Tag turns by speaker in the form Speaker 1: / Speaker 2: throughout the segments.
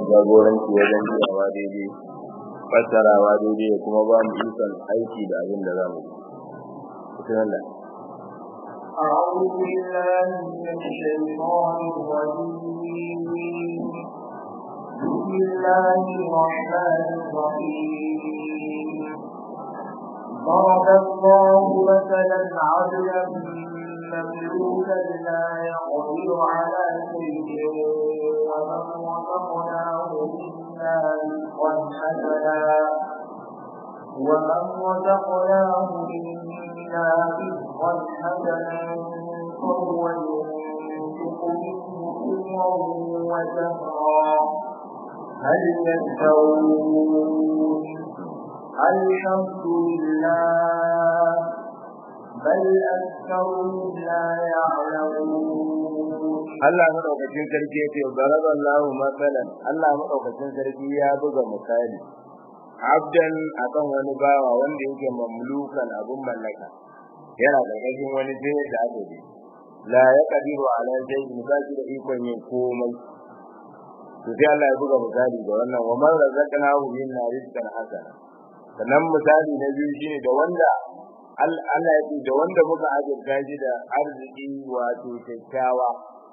Speaker 1: jagoranci wajen biyawa daidai, fassarawa daidai, kuma ba mu ikon aiki da abin da za mu yi. Bismillah.
Speaker 2: أعوذ بالله من الشيطان الرجيم. بسم الله الرحمن الرحيم. ضرب الله مثلا عبدا مملوكا لا يقدر على شيء ومن رزقناه منا رزقا حسنا فهو ينفق منه سرا وجهرا هل يستوون؟ الحمد لله بل أكثرهم لا يعلمون.
Speaker 1: Allah madaukakin sarki yace daraballahu masalan, Allah madaukakin sarki ya buga misali abdan akan wani bawa wanda yake mamlukan abun mallaka, yana karkashin wani sai da aka yi la yaqdiru ala shay'in, ba shi da ikon yin komai. To sai Allah ya buga misali da wannan, wa man razaqnahu minna rizqan hasana. Sannan misali na biyu shine da wanda Allah ya ce da wanda muka azurta shi da arziki wato kyakkyawa,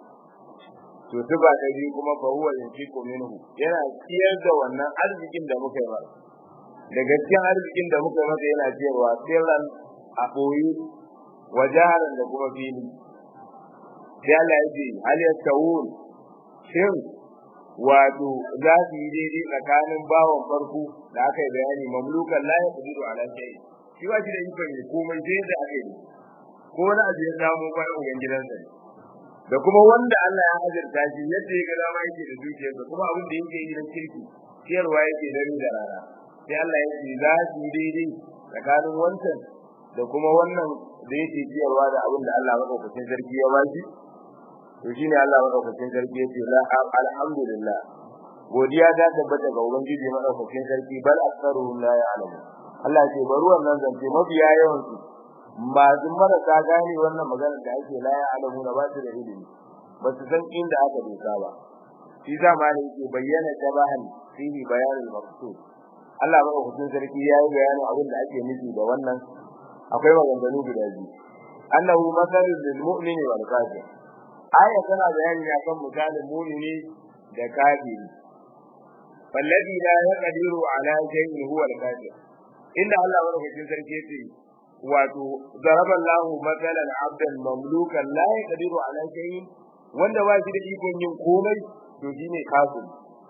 Speaker 1: to tuba da biyu kuma fa huwa yanfiqu minhu, yana ciyar da wannan arzikin da muka yi masa. Da gaskiyan arzikin da muka yi masa yana ciyarwa sirran a boye, wajaran da kuma fili. Sai Allah ya ce hal yastawun, shin wato za su yi daidai tsakanin bawan farko da aka yi bayani mamlukan la yaqdiru ala shay'in, shi ba shi da ikon ne komai sai da aka yi ko wani abu ya samu ba uban gidansa ne, da kuma wanda Allah ya azurta shi yadda ya ga dama yake da dukiyarsa, kuma abin da yake yi na kirki ciyarwa yake dare da rana. Sai Allah ya ce za su yi daidai tsakanin wancan da kuma wannan da yake ciyarwa da abin da Allah madaukakin sarki ya bashi. To shine Allah madaukakin sarki ya ce alhamdulillah, godiya ta tabbata ga ubangiji madaukakin sarki, bal aktharuhum la ya'lamun. Allah ce bari wannan zance mafiya yawan su ba sun marasa gane wannan maganar da ake la ya'lamu na ba su da ilimi, ba su san inda aka dosa ba. Shi da ma ne yake bayyana tabahan fihi bayanul maqsud. Allah madaukakin sarki ya yi bayanin abin da ake nufi da wannan. Akwai maganganu guda biyu, annahu masalul lil mu'mini wal kafir. Aya tana bayani akan misalin mu'mini da kafiri. Falladhi la yaqdiru ala shay'in huwa al-kafir. Inda Allah madaukakin sarki ce wato daraballahu mathalan 'abdan mamlukan la yaqdiru ala shay'in, wanda ba shi da ikon yin komai, to shine kafiri.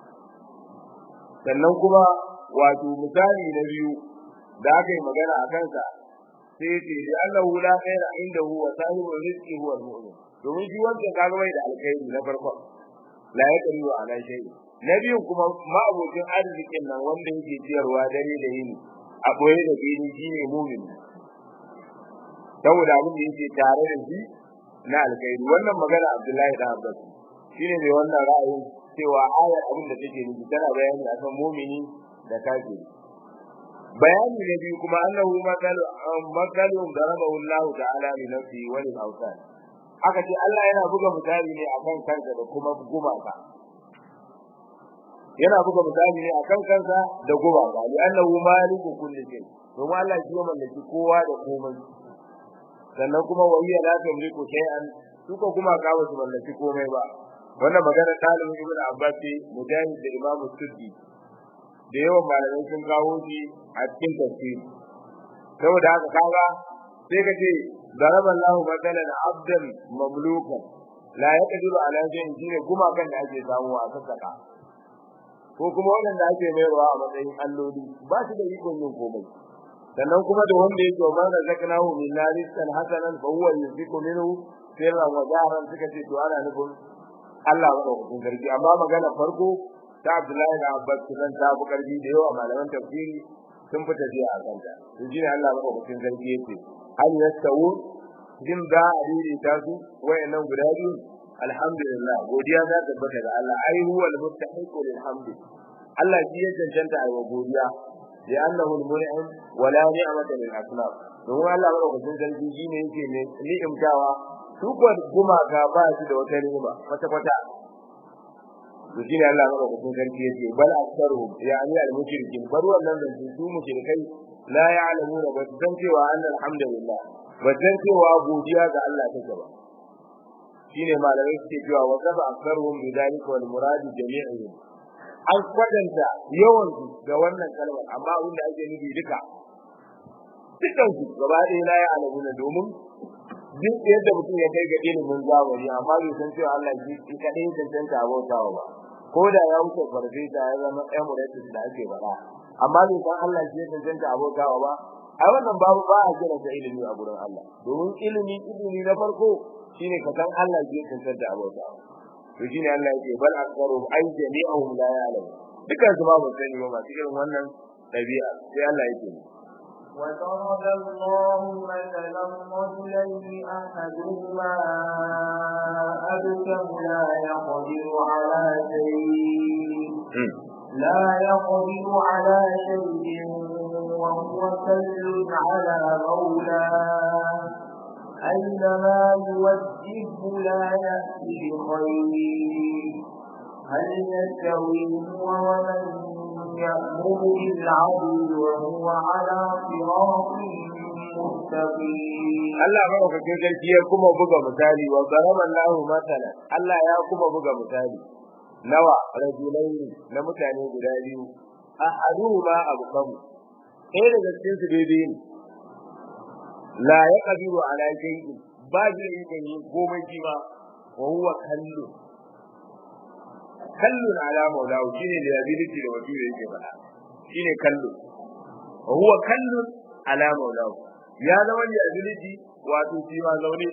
Speaker 1: Sannan kuma wato misali na biyu da aka yi magana a kansa sai ce da Allahu la khaira indahu wa sahibul rizqi huwa al-mu'min. Domin shi wanda kaga bai da alkhairi na farko la yaqdiru ala shay'in. Na biyu kuma ma'abokin arzikin nan wanda yake ciyarwa dare da yini a boye da gini shine mu'min, saboda abin da yake tare da shi na alkhairi. Wannan magana Abdullahi da Abbas shine mai wannan ra'ayin cewa ayar abin da take nufi tana bayani akan mu'mini da kafiri. Bayani na biyu kuma annahu makalun darabahu Allah ta'ala li nafsihi wa lil awsan. Aka ce Allah yana buga misali ne akan kansa da kuma gumaka. Yana buga misali ne akan kansa da gumaka, li annahu maliku kulli shay. Domin Allah shi ya mallaki kowa da komai. Sannan kuma wa hiya la tamliku shay'an, suka kuma ka ba su mallaki komai ba. Wannan magana talibin Ibn Abbas ce, Mujahid da Imam Suddi da yawan malamai sun kawo shi a cikin tafsiri. Saboda haka kaga sai ka ce daraballahu mathalan 'abdan mamlukan la yaqdiru ala shay'in, shine kuma kan da ake samu a sassaka, ko kuma wanda ake mayarwa a matsayin alloli, ba su da ikon yin komai. Sannan kuma da wanda yake man razaqnahu min rizqan hasanan fa huwa yunfiqu minhu sirran wa jahran, suka ce to ana nufin Allah madaukakin sarki. Amma magana farko ta Abdullahi da Abbas sun ta bu karbi da yawa malaman tafsiri sun fita jiya a kanta. To shine Allah madaukakin sarki yake hal yastawu, jin da adiri ta su wayannan guda biyu. Alhamdulillah, godiya za ta tabbata ga Allah, ai huwa al-mustahiqu lil hamd. Allah shi ya cancanta a godiya, da annahu al-mun'im wa la ni'mata lil asnaf. Don Allah madaukakin sarki shine yake ne ni'imtawa, su ko gumaka ba su da wata ni'ima kwata kwata. to shine Allah madaukakin sarki yace bal aktsaruhum yani al-mushrikin bar wannan da su mushrikai la ya'lamuna ba su san cewa annal hamdulillah ba san cewa godiya ga Allah take ba shine malamai suke cewa wa kafa aktsaruhum bidalika wal muradu jami'uhum an kwadanta yawan su da wannan kalmar amma abinda ake nufi duka dukkan su gaba ɗaya la ya'lamuna domin duk yadda mutum ya kai ga ilimin zamani amma bai san cewa Allah shi kadai tantance abautawa ba ko da ya wuce farfesa ya zama emirates da ake faɗa amma bai san Allah shi tantance abautawa ba ai wannan babu ba a kira ta ilimi a gurin Allah domin ilimi na farko shine ka san Allah shi tantance abautawa to shine Allah yake bal akbaru ay jami'uhum la ya'lamu dukkan su ba mu sani ba masu irin wannan dabi'a sai Allah yake
Speaker 2: وضرب الله مثلا رجلين أحدهما أبكم لا يقدر على شيء وهو كل على مولاه أينما يوجهه لا يأتي بخير هل يستوي هو ومن يأمر بالعدل وهو على صراط مستقيم
Speaker 1: Allah madaukakin sarki ya kuma buga misali wa daraballahu matala Allah ya kuma buga misali nawa rajulaini na mutane guda biyu ahaduhuma abqamu sai daga cikin su daidai ne la yaqdiru ala shay'in ba zai yi komai kima wa huwa kallun ala maulahu shine liability da wato yake fada shine kallu wa huwa kallun ala maulahu ya zama liability wato shi ma zaune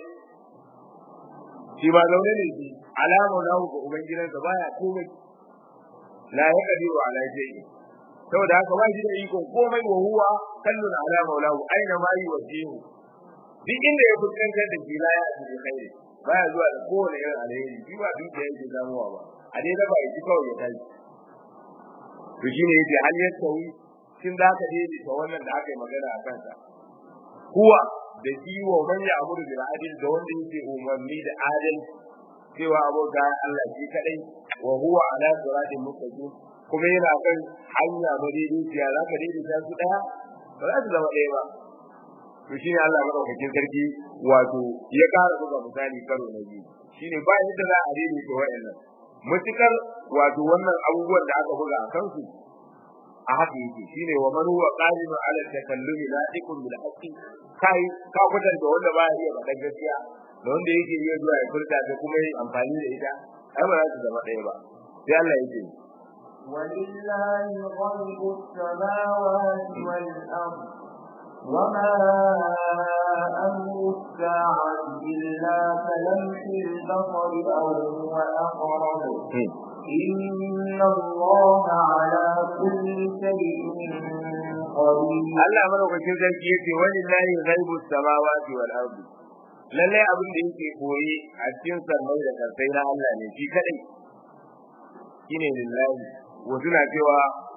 Speaker 1: ne shi ala maulahu ga ubangidansa baya komai la yaqdiru ala shay'in saboda haka ba shi da iko komai wa huwa kallun ala maulahu aina ma yi wajihu duk inda ya fuskantar da shi la ya ji kai baya zuwa da kowane irin alheri shi ba duk da yake zamuwa ba a dai da ba yi kawai ya tashi to shine yace hal ya tawi kin da ka dai ta wannan da aka yi magana a kansa kuwa da shi wa man ya amuru bil adil da wanda yake umarni da adal cewa abokan Allah shi kadai wa huwa ala siratin mustaqim kuma yana kan hanya madaidaiciya zaka daidaita su daya ba za su zama daya ba to shine Allah madaukakin sarki wato ya kara buga misali karo na biyu shine ba yadda za a daidaita wa'annan mutukar wato wannan abubuwan da aka buga a kansu a haka yake shine wa man huwa qalimu ala takallumi la'iqun bil haqqi kai ka kwatanta wanda ba ya iya faɗa gaskiya da wanda yake iya zuwa ya furta da kuma yin amfani da ita ai ba za su zama ɗaya ba sai Allah yake
Speaker 2: ولله غيب السماوات والأرض وما أمر الساعة إلا كلمح البصر أو هو أقرب إن الله على كل شيء قدير
Speaker 1: Allah madaukakin sarki yace walillahi ghaibus samawati wal ardi lalle abin da yake koyi a cikin sarmai da karsai na Allah ne shi kadai shine lillahi wasu na cewa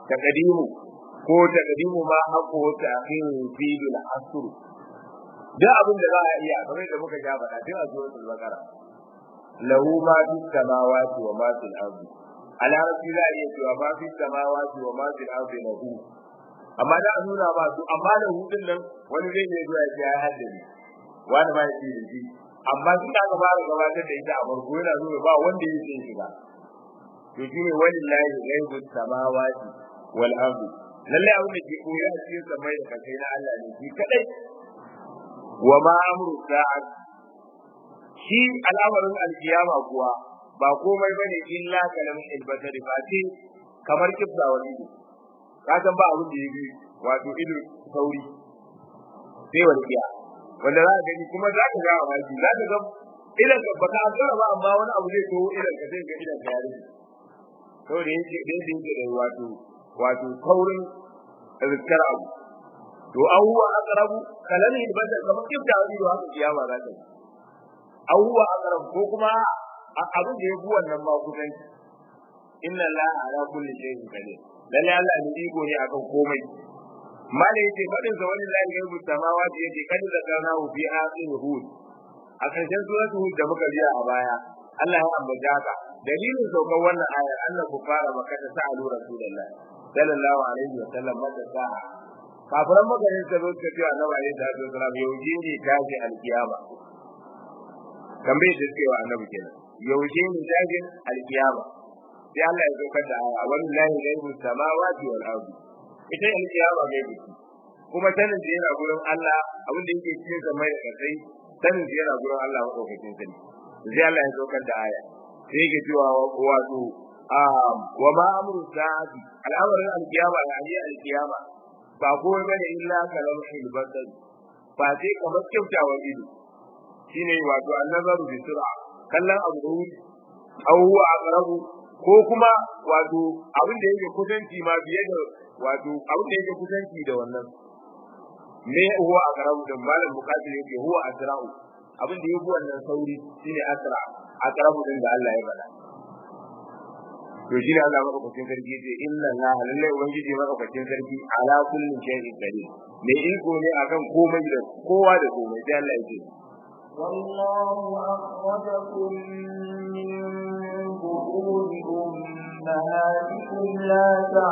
Speaker 1: taqdimu ma haqqu ta'khir fi bil asr da abin da za a iya kamar da muka ja faɗa tun a suratul baqara lahu ma fis samawati wa ma fil ardi ala rabbi la cewa ma fis samawati wa ma fil ardi lahu amma da nuna ba su amma da hudun nan wani zai ne zuwa ya haddari wani ba yake da shi amma tun da aka fara gabatar da ita a farko yana zuwa ba wanda yake shiga to shine wallahi ghaibus samawati wal ardi lalle abin da ke koyi a cikin samai da kai na Allah ne shi kadai wa ma amru sa'at shi al'amarin alkiyama kuwa ba komai bane illa kalamin albasari ba ce kamar kibda wani ka san ba abin da yake wato ido sauri sai walƙiya wanda za ka gani kuma za ka ga wani za ka ga idan ka baka asara ba amma wani abu zai to idan ka sai ga idan ka yare to da yake da wato kaurin rizkar abu to awwa aqrabu kalani ibada kamar kifta wani da haka kiyama za ta awwa aqrab ko kuma abin da yafi wannan ma kusan inna allaha ala kulli shay'in qadir lalle Allah ne iko ne akan komai mala yake fadin sa wani lahi gaibu samawati yake kada da kana fi akhir hud a karshen suratul hud da muka biya a baya Allah ya ambata ka dalilin saukar wannan ayar Allah ku fara maka ta sa'alu rasulullah sallallahu alaihi wa sallam mata sa'a kafiran magarin ta zo ta ce annabi alaihi salatu wasallam yauje ne tashi alkiyama tambaye da cewa annabi kenan yauje ne tashi alkiyama sai Allah ya saukar da aya wallahi ghaibu samawati wal ardi ita alkiyama gaibi kuma sanin da yana gurin Allah abin da yake cikin zamai da kasai sanin da yana gurin Allah madaukakin sani sai Allah ya saukar da aya sai yake cewa wato wa ma amru sa'ati al'amarin alkiyama yani alkiyama ba komai bane illa kalamul basar ba sai kamar kyautawar ido shine wato annazaru bi sur'a kallon abu aw huwa aqrabu ko kuma wato abin da yake kusanci ma biye da wato abin da yake kusanci da wannan me huwa aqrabu da malam muqatil yake huwa asra'u abin da yake wannan sauri shine asra aqrabu din da Allah ya bada to shine Allah madaukakin sarki yace inna allaha lillahi ubangiji madaukakin sarki ala kulli shay'in qadir me iko ne akan komai da kowa da komai sai Allah yake
Speaker 2: wallahu akhrajakum min buhurikum أمهاتكم لا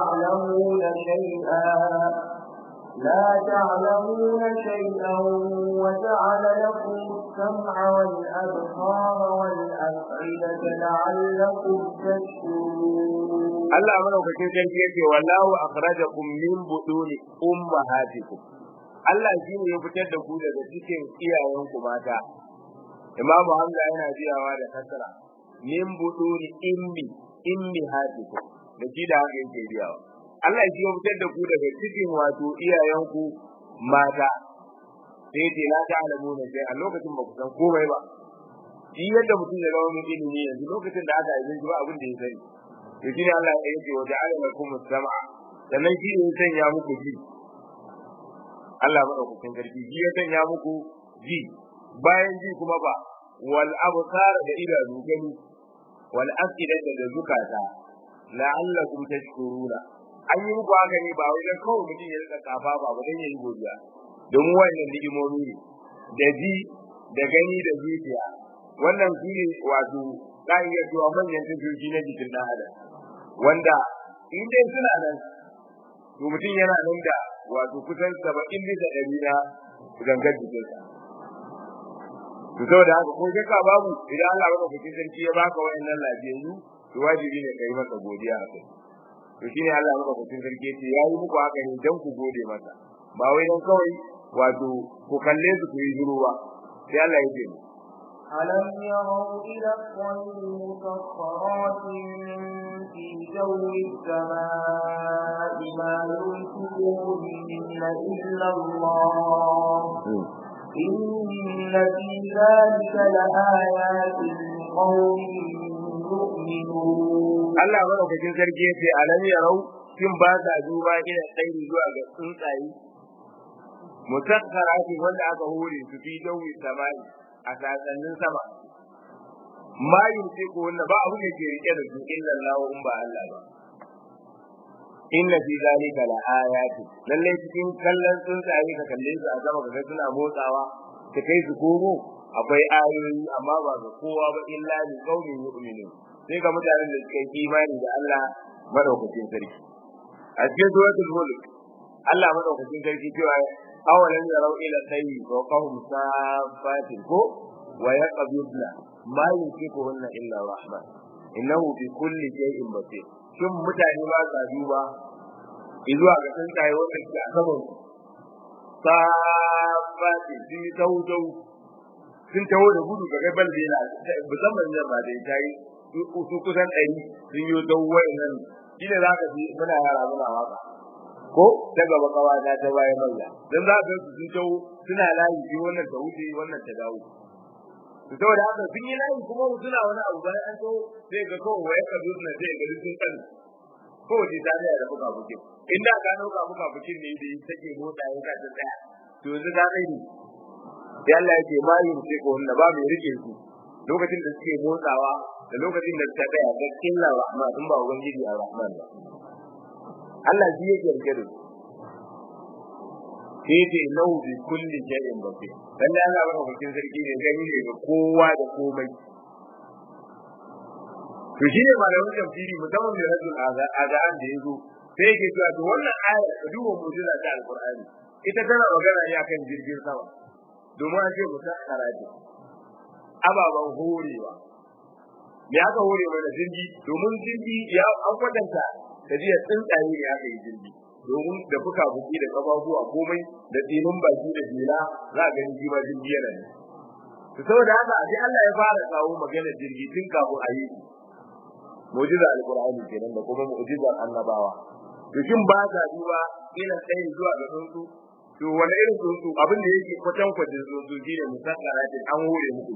Speaker 2: تعلمون شيئا وجعل لكم السمع والأبصار والأفئدة لعلكم تشكرون
Speaker 1: الله ملوكتين sarki wallahu akhrajakum min buduni ummahatikum Allah shine ya fitar da ku daga cikin iyayenku mata Imam Hamza yana jiyawa da kasra min buduni immi hatikum da shi da haka yake biyawa Allah shi ya fitar da ku daga cikin wato iyayenku mata sai dai la ta'lamu ne sai a lokacin ba ku san komai ba shi yadda mutum ya rawo min ilimi yanzu lokacin da aka yi ba abin da ya sani to shi ne Allah ya ce wa ja'ala lakum as-sam'a sannan shi ne ya sanya muku ji Allah madaukakin sarki shi ya sanya muku ji bayan ji kuma ba wal absar da idanu gani wal afidata da zukata la'allakum tashkuruna an yi muku haka ne ba wai dan kawai mutum ya rika kafa ba dan yayi godiya don wannan ni'imomi ne da ji da gani da zuciya wannan shine wato kan iya zuwa manyan tafiyoyi na jikin dan adam wanda in dai suna nan to mutum yana nan da wato kusan 70 bisa 100 na gangar jikinsa to saboda haka ko ka babu idan Allah ya baka sarki ya baka wayannan lafiyayyu to wajibi ne kai masa godiya a kai to shine Allah ya baka sarki ce yayi muku haka ne dan ku gode masa ba wai dan kawai wato ku kalle su ku yi shiru ba sai Allah ya ce
Speaker 2: alam yarau ila al-tayri musakhkharatin fi jawi as-samaa'i ma yumsikuhunna illa Allah إن في ذلك لآيات لقوم يؤمنون
Speaker 1: Allah madaukakin sarki yace alam yarau kin ba ta duba ila tsayi zuwa ga tsuntsaye musakhkharatin wanda aka hore su fi jawi samai a sasannin sama ma yumsiku wanda ba abu ne ke rike da su illa Allah in ba Allah ba inna fi zalika la ayati lalle cikin kallon tsuntsaye ka kalle su a sama kaga suna motsawa ta kai su komo akwai ayoyi amma ba ga kowa ba illa li qaumin yu'minun sai ga mutanen da suka yi imani da Allah madaukakin sarki a cikin suratul mulk Allah madaukakin sarki cewa awalan yarau ila sayyi wa qawm safatin ko wa yaqbidna ma yumsikuhunna illa rahman innahu bi kulli shay'in basir shin mutane ba sa duba izuwa ga tsuntsaye wanda ke a saman safati sun tautau sun taho da gudu ga gaban bela musamman yan ba da tayi su kusan 100 sun yi dawo wayannan shine zaka ji muna yara muna waka ko ta gaba kawa ta bayan malla dan za ka sun taho suna layi shi wannan ta wuce wannan ta dawo to saboda haka sun yi layi kuma suna wani abu bayan an taho sai ga kawai waya ka zuwa sai ga sun kan ko ji da da buka buke inda ka nauka buka bukin ne da take motsa ya ka tsaya to yanzu da kai ne sai Allah yake ma yin sai ko wannan ba mai rike su lokacin da suke motsawa da lokacin da suka tsaya ga illa rahman din ba ubangiji ar-rahman ba Allah shi yake rike da su sai dai lau bi kulli shay'in basir dan Allah ba hukuncin sarki ne gani ne ga kowa da komai to to shi ne malamin tafsiri musamman da rajul azan da yazo sai yake cewa to wannan aya ka duba mu'jiza ta alqur'ani ita tana magana ne akan jirgin sama domin an ce musakhara ce ababan horewa me aka hore mana jirgi domin jirgi ya an kwatanta tafiya tsuntsaye ne aka yi jirgi domin da fuka buki da kafafuwa komai da tsinin baki da jira za ga jirgi ba jirgi yana ne to saboda haka sai Allah ya fara kawo magana jirgi tun kafin a yi mu'jiza alqur'ani kenan da kuma mu'jiza annabawa to shin ba ta duba ila sai zuwa ga tsuntsu to wani irin tsuntsu abin da yake kwatan kwatin tsuntsu shine musakkara ce an hore muku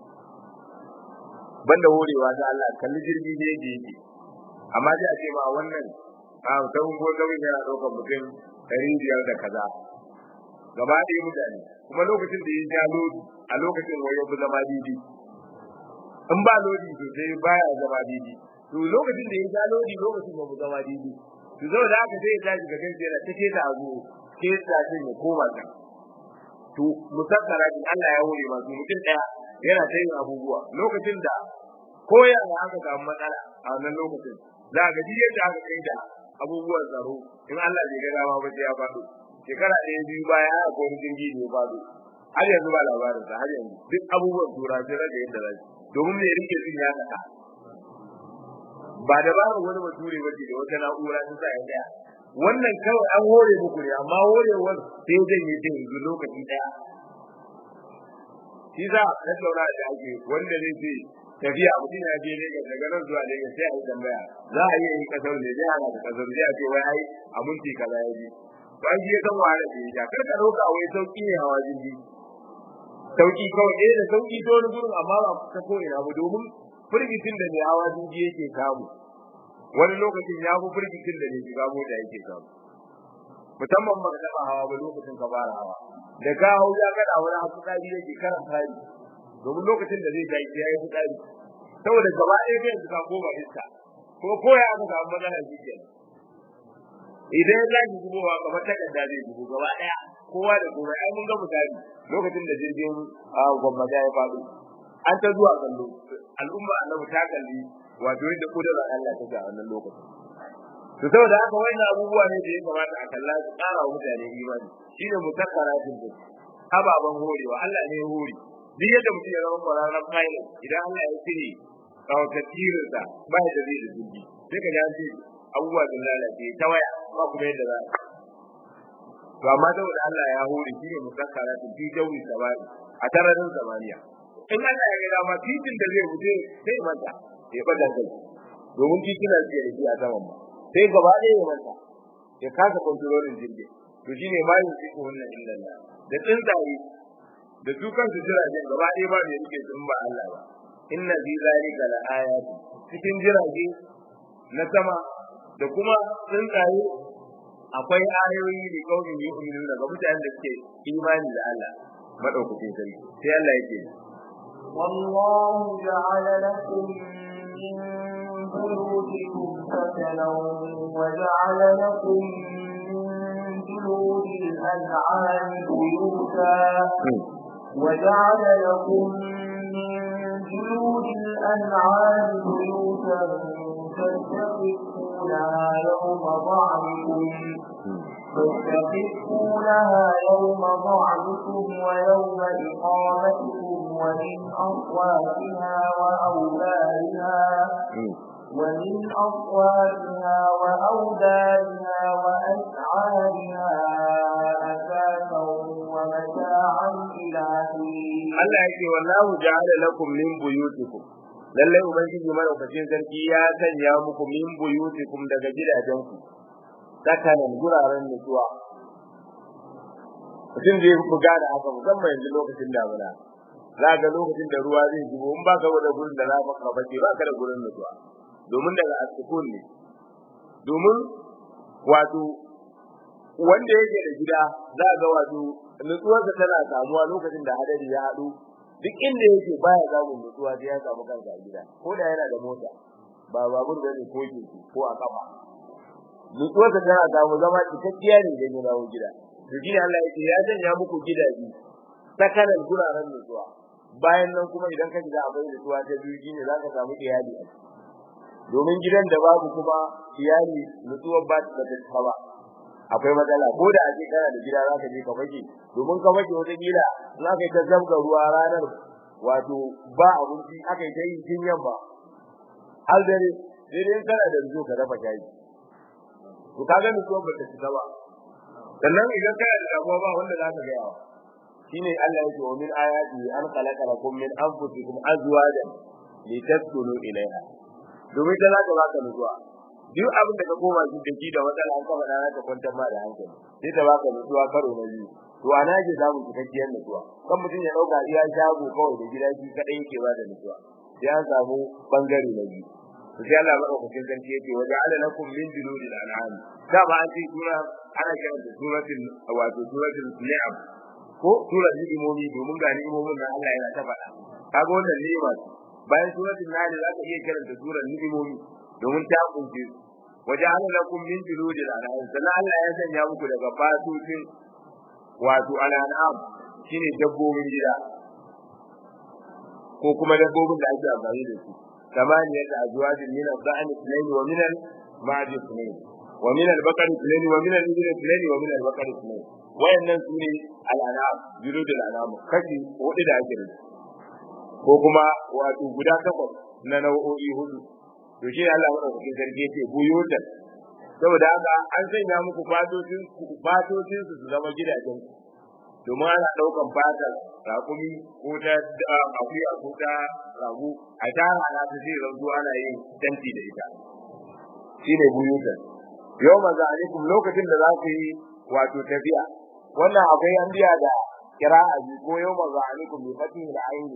Speaker 1: banda horewa da Allah kalli jirgi ne yake amma sai a ce ma wannan ta ungo gawin yana daukar mutum 500 da kaza gaba da mutane kuma lokacin da ya ja lodi a lokacin wayo bu zama didi in ba lodi to sai baya zama didi to lokacin da ya ja lodi lokacin ba mu zama didi to zo da aka sai ya tashi ga gaske da take da abu ke ta ce ne koma ta to musakkara din Allah ya hore ma su mutum daya yana ta yin abubuwa lokacin da koya da aka samu matsala a wannan lokacin za ga ji yadda aka kai da abubuwan tsaro in Allah bai ga dama ba sai ya faɗo shekara ɗaya biyu baya aka ko jirgi ne faɗo har yanzu ba labarin sa har yanzu duk abubuwan tura sai rage yadda zai domin me rike sun ya saka ba da ba wani bature bace da wata na'ura ta sa ya daya wannan kawai an hore muku ne amma horewar sai zan yi din lokaci daya shi za ka saura da ake wanda zai ce tafiya mutum ya je Lagos daga nan zuwa Lagos sai a yi tambaya za a iya yin kasar ne dai ana da kasar sai a ce wai ai a minti kaza ya ji ba shi ya san wahala da ya kar ka dauka wai sauki ne hawa jirgi sauki kawai da sauki to wani gurin amma ba ta ko ina ba domin firgitin da ne hawa jirgi yake kamu wani lokacin ya fi firgitin da ne shiga mota yake kamu musamman ba ka taba hawa ba lokacin ka fara hawa da ka hau ya kada wani hakuri yake karan fari domin lokacin da zai tafi yayi fitsari saboda gaba ɗaya kai ka koma iska ko koya aka samu matsala shi kenan idan ya zaki gubowa kamar takarda zai gubo gaba ɗaya kowa da kowa ai mun ga misali lokacin da jirgin gwamnati ya faɗo an ta zuwa kallo al'umma annabi ta kalli wato yadda kudurar Allah ta ga wannan lokacin to saboda haka wannan abubuwa ne da ya kamata a kalla su ƙara wa mutane imani shine mutakkaratin din ababan horewa Allah ne ya hore duk yadda mutum ya zama kwararren pilot idan Allah ya cire tafsirin sa ba ya da zai da jirgi sai ka ga shi abubuwa sun lalace ta waya ba kuma yadda za to amma saboda Allah ya hore shi ne musakkaratin fi jawi sabani a tararin zamaniya in Allah ya ga dama titin da zai wuce sai manta ya bada kai domin titina ce da shi a saman ba sai gaba ɗaya ya manta ya kasa kontrolin jirgi to shine ma yin shi wannan illallah da tsuntsaye da su kansu jiragen gaba ɗaya ba ne yake sun ba Allah ba inna fi zalika la ayati cikin jirage na sama da kuma tsuntsaye akwai ayoyi da kaunin yu'minu daga mutanen da suke imani da Allah madaukakin sarki sai Allah yake
Speaker 2: wallahu ja'ala lakum min buyutikum sakanan wa ja'ala lakum min juludil an'ami buyuta وجعل لكم من جلود الأنعام بيوتا تستخفونها يوم ضعنكم ويوم إقامتكم ومن أصواتها وأودارها وأسعارها أثاثا ومتاعا إلى حين.
Speaker 1: Allah yake wallahu ja'ala lakum min buyutikum lalle ubangiji madaukakin sarki ya sanya muku min buyutikum daga gidajenku sakanan guraren nutsuwa mutum zai buga da haka musamman yanzu lokacin damuna za ga lokacin da ruwa zai zubo in ba ka da gurin da za ka bace ba ka da gurin nutsuwa domin daga asukun ne domin wato wanda yake da gida za ga wato nutsuwarsa tana samuwa lokacin da hadari ya haɗu duk inda yake baya samun nutsuwa sai ya samu kansa a gida ko da yana da mota ba babur da ne ko keke ko a kafa nutsuwarsa tana samu zama cikakkiya ne idan ya dawo gida to shi Allah yake ya janya muku gidaje sakanan guraren nutsuwa bayan nan kuma idan ka shiga abin nutsuwa ta biyu shine za ka samu iyali a domin gidan da babu kuma iyali nutsuwar ba ta da ba akwai matsala ko da ake kana da gida zaka je ka fage domin ka fage wata gida zaka yi ta zabga ruwa ranar wato ba abinci aka yi ta yi tun yamma har dare sai kana da zuwa ka dafa shayi to kaga nutsuwar ba ta ci ba sannan idan kana da damuwa ba wanda zaka ga yawa shine Allah yake wa min ayati an khalaqa lakum min anfusikum azwajan litaskunu ilayha domin da zaka baka nutsuwa duk abin da ka koma shi da matsala an kafa dana ka kwantar ma da hankali sai ta baka nutsuwa karo na biyu to ana ji zamu cikakkiyar nutsuwa kan mutun ya dauka iya shago kawai da gida shi kadai yake ba da nutsuwa sai an samu bangare na biyu to sai Allah madaukakin sarki yake waje ala lakum min juludil an'am dama an ce sura ana kiran da suratul ni'am ko suratul ni'imomi domin ga ni'imomin nan Allah yana ta faɗa kaga wannan ni'ima bayan suratul nahl za ka iya karanta suratul ni'imomi domin ta kunce waja'ala lakum min juludil an'am sannan Allah ya sanya muku daga fatocin wato al'an'am shine dabbobin gida ko kuma dabbobin da ake amfani da su ثمانية أزواج من الضأن اثنين ومن المعز اثنين ومن البقر اثنين ومن الإبل اثنين ومن البقر اثنين وإن سوري الأنعام جلود الأنعام كشي وإذا أجل وكما وأتوبدا تقص ننوئي هدو يشير الله ورحمة كرجيتي بيوتا saboda haka an sanya muku fatocin su zama gidajen domin ana daukan fatar rakumi ko ta akuya ko ta ragu a tara ana ta zai zanto ana yin tanti da ita shine buyutan yau maza alaikum lokacin da za ku yi wato tafiya wannan akwai an biya da kira'a ko yau maza alaikum bi fatin da aini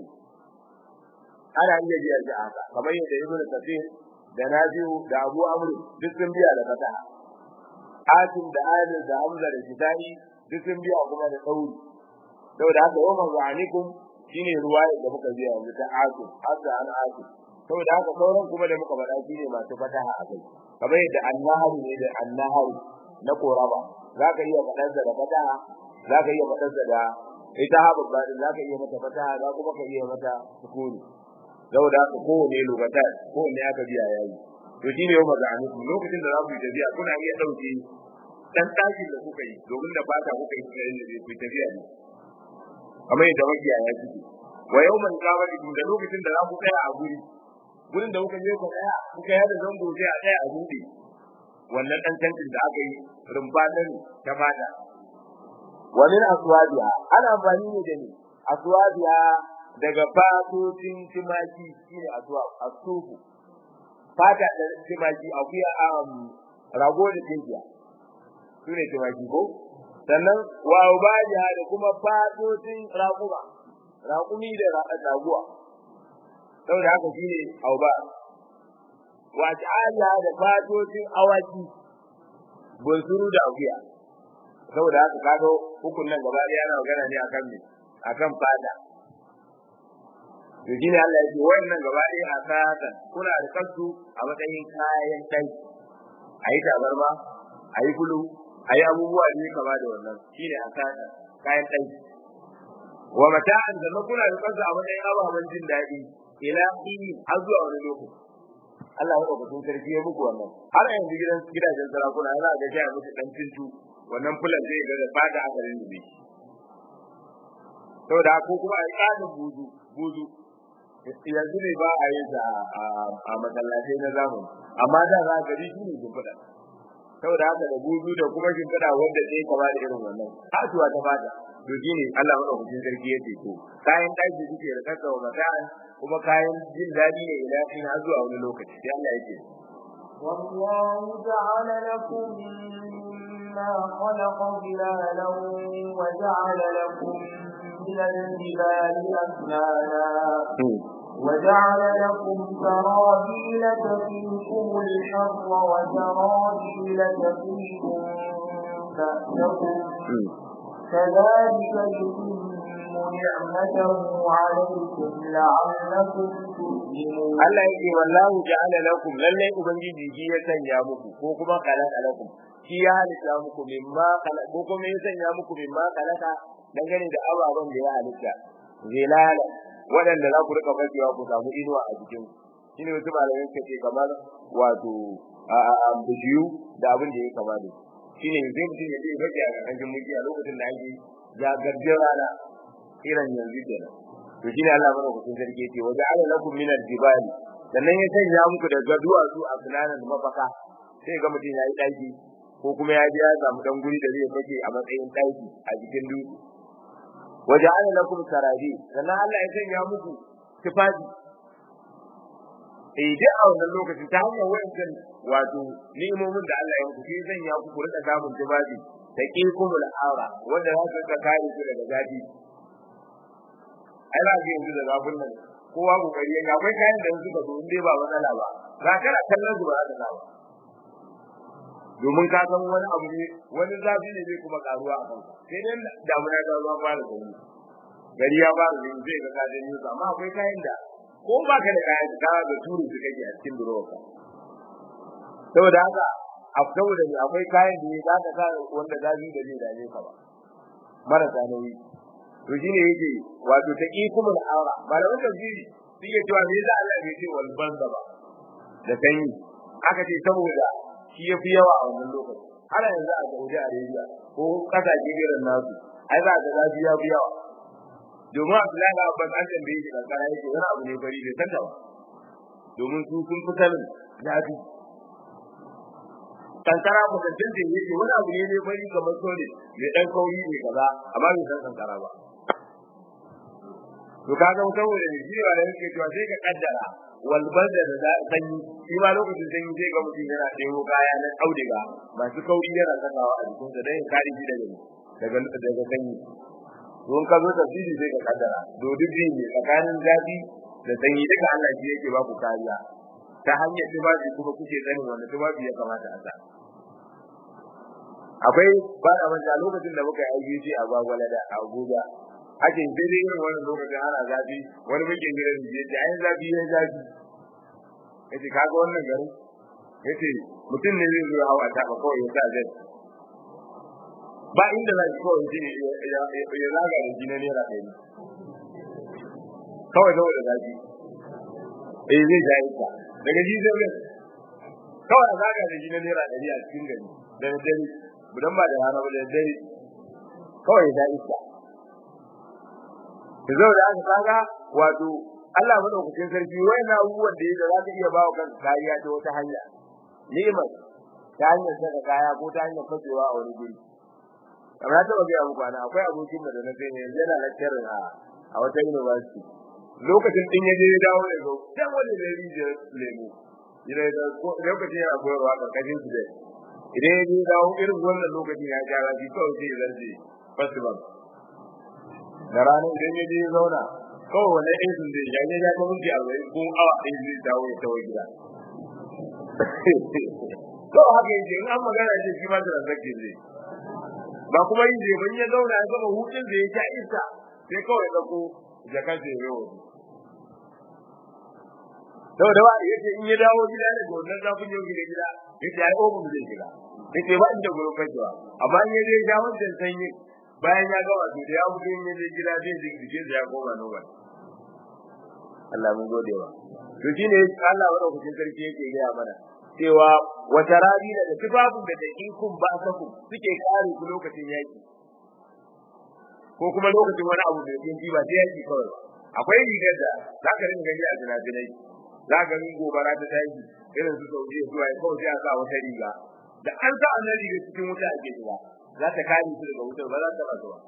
Speaker 1: ana iya biya da haka kamar yadda ibnu kafir da nafi'u da abu amr duk sun biya da fataha asim da ayyul da hamza da shidai duk sun biya kuma da sauri saboda haka yau maza alaikum shine ruwaya da muka biya yanzu ta asim hadda an asim saboda haka sauran kuma da muka faɗa shine masu fataha a kai kamar yadda annaharu ne da annaharu na koraba zaka iya faɗar da fataha zaka iya faɗar da ita ha babba din zaka iya mata fataha za kuma ka iya mata sukuni saboda haka kowane lokacin kowane aka biya yayi to shine yau mazani lokacin da za ku yi tafiya kuna iya dauke dan takin da kuka yi domin da fata kuka yi tsayin da zai ku tafiya ne kamar yadda wakiya ya ci wa yawman qamati da lokacin da za ku tsaya a gurin da kuka je ku tsaya kuka yada zango sai a tsaya a dube wannan dan tantin da aka yi rumfadan ta fata wa min aswadiha ana amfani ne da ni aswadiha daga fatocin timaki shine asufu fata da timaki akuya rago da tinkiya sune timaki ko sannan wa ubadiha da kuma fatocin raƙumi da raguwa saboda haka shine auba wa ta'ala da fatocin awaki bunsuru da akuya saboda haka kaga hukun nan gaba ɗaya yana magana ne akan fata Yajini Allah ya ce wannan gaba ɗaya a satan kuna da kansu a matsayin kayan dai ayi tabarma ayi kulu ayi abubuwa ne kama da wannan shine a satan kayan dai wa mata'an da kuna da kansu a matsayin ababen jin daɗi ila ini har zuwa wani lokaci Allah ya ɗauka sarki ya muku wannan har yanzu gidajen sarakuna yana ga jaya musu dan tintu wannan fulan zai ga da fada a garin ne saboda ko kuma a tsarin buzu yanzu ne ba a yi a masallatai na zamani amma da za ka ji shine gumbuda saboda haka da buzu da kuma shimfiɗa wanda zai kama da irin wannan kasuwa ta fada to shine Allah madaukakin sarki yake to kayan daji suke da kasa wa mata'an kuma kayan jin dadi ne ila in har zuwa wani lokaci sai Allah yake
Speaker 2: wallahu ja'ala lakum mimma khalaqa zilalan wa ja'ala lakum min al-jibali aknana وجعل لكم سرابيل تقيكم الحر وسرابيل تقيكم بأسكم كذلك يتم نعمته عليكم لعلكم تسلمون
Speaker 1: Allah yake wallahu ja'ala lakum lalle ubangiji shi ya sanya muku ko kuma khalaqa lakum shi ya halitta muku mimma khalaqa ko kuma ya sanya muku mimma khalaqa dangane da ababan da ya halitta zilala wadanda za ku rika fakewa ku samu inuwa a cikin shine wasu malamai suka ce kamar wato bishiyu da abin da ya kama da shine zai mutum ya je baki a kanjin muki a lokacin da ake zagarbin rana irin yanzu kenan to shine Allah madaukakin sarki yake wa ja'ala lakum min al-jibali sannan ya sanya muku da gaduwa su a sunanan mafaka sai ga mutum yayi daki ko kuma ya je ya samu dan guri da zai fake a matsayin daki a cikin dutse wa ja'ala lakum sarabi sannan Allah ya sanya muku tufafi dai a wannan lokacin ta hanyar wayancan wato ni'imomin da Allah ya muku sai sanya ku rika samun tufafi taqikumul aura wanda za ka kare ku daga zafi ai ba zai yanzu da zafin nan kowa kokari ya akwai kayan da yanzu ba zo inde ba matsala ba za ka kallon su ba za ka ba domin ka san wani abu ne wani zafi ne zai kuma karuwa a kanka sai dai damuna ta zuwa fara gani gari ya ba zai zai ga kaje ne amma akwai kayan da ko ba ka da kayan ka ga turu su kake a cikin durowa saboda haka saboda akwai kayan da za ka sa wanda zafi da zai dame ka ba marasa nauyi to shine yake wato taqikumul aura malaman tafsiri suke cewa me yasa Allah bai ce wal banza ba da sanyi aka ce saboda shi yafi yawa a wannan lokaci ana yanzu a Saudi Arabia ko kasashe irin nasu ai za ka zafi ya fi yawa domin Abdullahi Abbas an tambaye shi kankara yake wani abu ne bari bai san ba domin su sun fi sanin zafi kankara mutuntun da yake wani abu ne bari kamar sole mai dan kauri ne kaza amma bai san kankara ba to kaga saboda ne jiwa da yake cewa sai ka kaddara wal balda da sanyi shi ma lokacin sanyi sai ga mutum yana ɗebo kaya na auduga masu kauri yana sakawa a jikin sa dan kare shi daga sanyi don ka zo tafsiri sai ka kaddara dodin ne tsakanin zafi da sanyi duka Allah shi yake ba ku kariya ta hanyar tufafi kuma kuke sanin wanda tufafi ya kamata a sa akwai ba da manja lokacin da muka yi aiki a Gwagwala da Abuja ake dai irin wannan lokacin ana zafi wani muke gidan da yake ayin zafi ya zafi yace kaga wannan garin yace mutum ne zai zo hawa ta ba kawai ya sa zai ba inda za ki kawai shi ya zaga da jina ne rafe ne kawai saboda zafi zai jayi ka daga ji zai kawai a zaga da jina ne rafe a cikin gari da dare budan ba da rana ba da dare kawai ya iska da da aka kaga wato Allah madaukakin sarki wayannan abubuwan da yake za ka iya bawa kanka kariya ta wata hanya ni'imar ta hanyar saka kaya ko ta hanyar fakewa a wani guri kamar ta waje abu kwana akwai abokin da na sai ne yana lecturer a wata university lokacin din yaje ya dawo daga dan wani da rije lemu idan da lokacin yana koyarwa ga kajin su dai idan yaje dawo irin wannan lokacin ya gara shi kawai sai ya zarje festival da ranar idan yaje ya zauna kawai wani ɗin sun zai yaje ya kuma ji alwai ko awa ɗin zai dawo ya tawo gida to haka yake in an magana ce shi ma da zaki zai ba kuma yin je ban ya zauna ya gama hutun da ya ta isa sai kawai dauko jakan sai ya wuce da ba yace in ya dawo gida ne wannan zafin yau gida yace ai ogun zai shiga yace ba inda gurin fakewa amma in ya je ga wannan sanyi bayan ya gawa to da ya fito in ya je gida zai ji da ya koma noma Allah mun gode wa to shine Allah wa dauke sarki yake ga mana cewa wata rabi da tufafin da ikun ba saku suke kare ku lokacin yaki ko kuma lokacin wani abu da yake ba sai yaki kawai akwai rigar da zaka rinka gani a zinadinai zaka rinka gobara ta tashi irin su Saudi zuwa ko sai aka wata riga da an sa annabi da cikin wuta ake shiga za ta kare su daga wutar ba za ta ba zuwa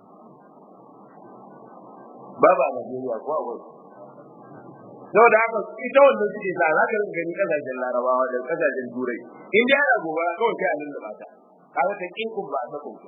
Speaker 1: baba Najeriya ko abu saboda haka ita wannan suke sa za ka rinka gani kasashen Larabawa da kasashen Turai in dai ana gobara kawai sai a nan da mata kaga ta kinkun ba ta kunce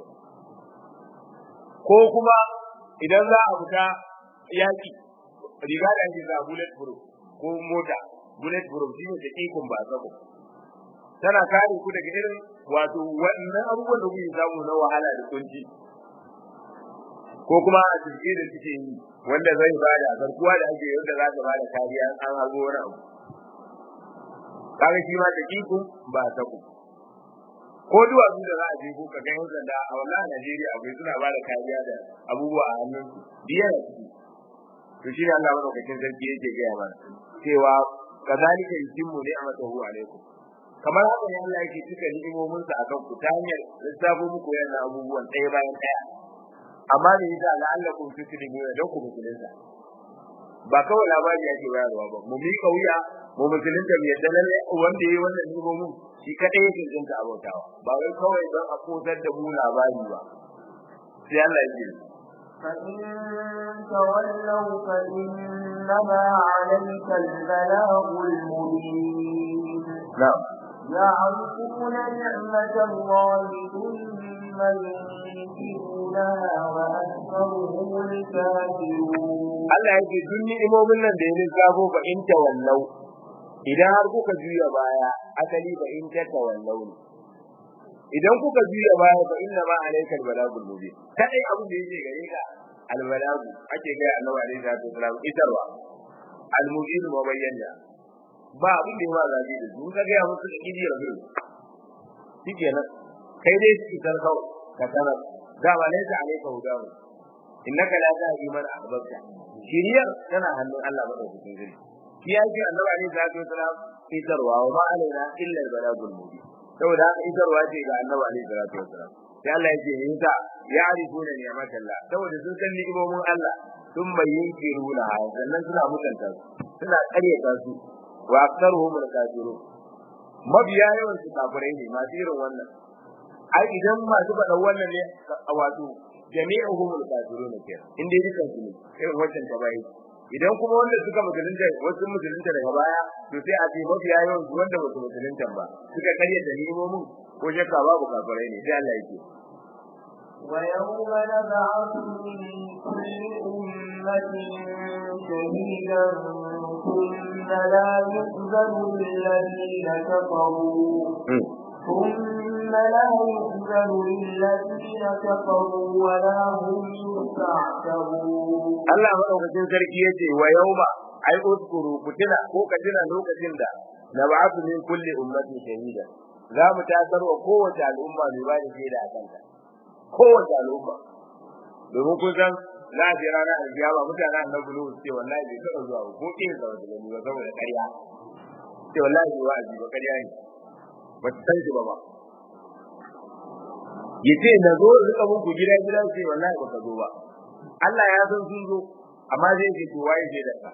Speaker 1: ko kuma idan za a fita yaki riga da ake za bullet proof ko mota bullet proof shine ta kinkun ba ta kunce tana kare ku daga irin wato wannan abubuwan da kuke samu na wahala da kunci ko kuma a cikin da kike yi wanda zai bada garkuwa da ake yanda za ta bada kariya an hago wani abu kaga shi ma dakiku ba ta ku ko duwa da za a je ko ka ga yanzu da a wallahi Najeriya akwai suna bada kariya da abubuwa a hannun su biyar to shi Allah madaukakin sarki yake ga mana cewa kazalika yutimmu ni'matahu alaykum kamar haka ne Allah yake cika ni'imomin sa akan ku ta hanyar lissafo muku yana abubuwan ɗaya bayan ɗaya amma ne yasa la'allakum tuslimu da ku musulunta ba kawai labari yake bayarwa ba mu mika wuya mu musulunta mu yadda lalle wanda yayi wannan ni'imomin shi kadai yake jinta abautawa ba wai kawai don a kotar da mu labari ba sai Allah yake
Speaker 2: فإن تولوا فإنما عليك البلاغ المبين
Speaker 1: نعم
Speaker 2: يعرفون نعمة الله ثم ينكرونها وأكثرهم الكافرون
Speaker 1: Allah yake duk ni'imomin nan da ya lissafo fa in tawallau idan har kuka juya baya asali fa in tawallau idan kuka juya baya fa inna ma alaikal balagul mubin kadai abin da yake gare ka al balagu ake ga Annabi alaihi salatu wasallam itarwa al mubin mubayyana ba abin da ya zabi da su ka ga musu da kidi rabu shikenan kai dai su tarkau ka sanar da ba ne ta alaika hudahu innaka la tahdi man ahbabta shiriyar tana hannun Allah madaukakin sarki shi ya ji Annabi alaihi salatu wasallam itarwa wa ma alaina illa al balagul mubin saboda haka idarwa ce ga Annabi alaihi salatu wasallam sai Allah ya ce yinka ya arifuna ni'matallah saboda sun san ni'imomin Allah sun bayyana rula sannan suna mutanta suna karyata su wa aktsaruhum al-kafirun mabiya yawan su kafirai ne masu irin wannan ai idan masu faɗa wannan ne wato jami'uhum al-kafirun ke inda dukan su ne irin wannan tabai idan kuma wanda suka musulunta wasu musulunta daga baya to sai a ce mafiya yawan wanda ba su musulunta ba suka karya da nimomin ko shakka babu kafirai ne sai Allah yake
Speaker 2: wa yawma nab'athu min kulli ummatin shahidan thumma la yu'zanu lilladhina kafaru ثم لا يؤذن للذين كفروا ولا هم يستعتبون
Speaker 1: Allah madaukakin sarki yace wa yauma ai uskuru kutila ko kadina lokacin da nab'athu min kulli ummatin shahida za mu tasarwa kowace al'umma mai ba da shaida a kanta kowace al'umma domin kun san lafiya na alkiyama mutanen annabi Nuhu ce wallahi bai taɓa zuwa ko kin da wata gani ba saboda ƙarya ce wallahi wa'azi ba ƙarya ne ba ta san shi ba yace na zo rika muku gida ce wallahi ba ka zo ba Allah ya san sun zo amma zai ce to waye je da ka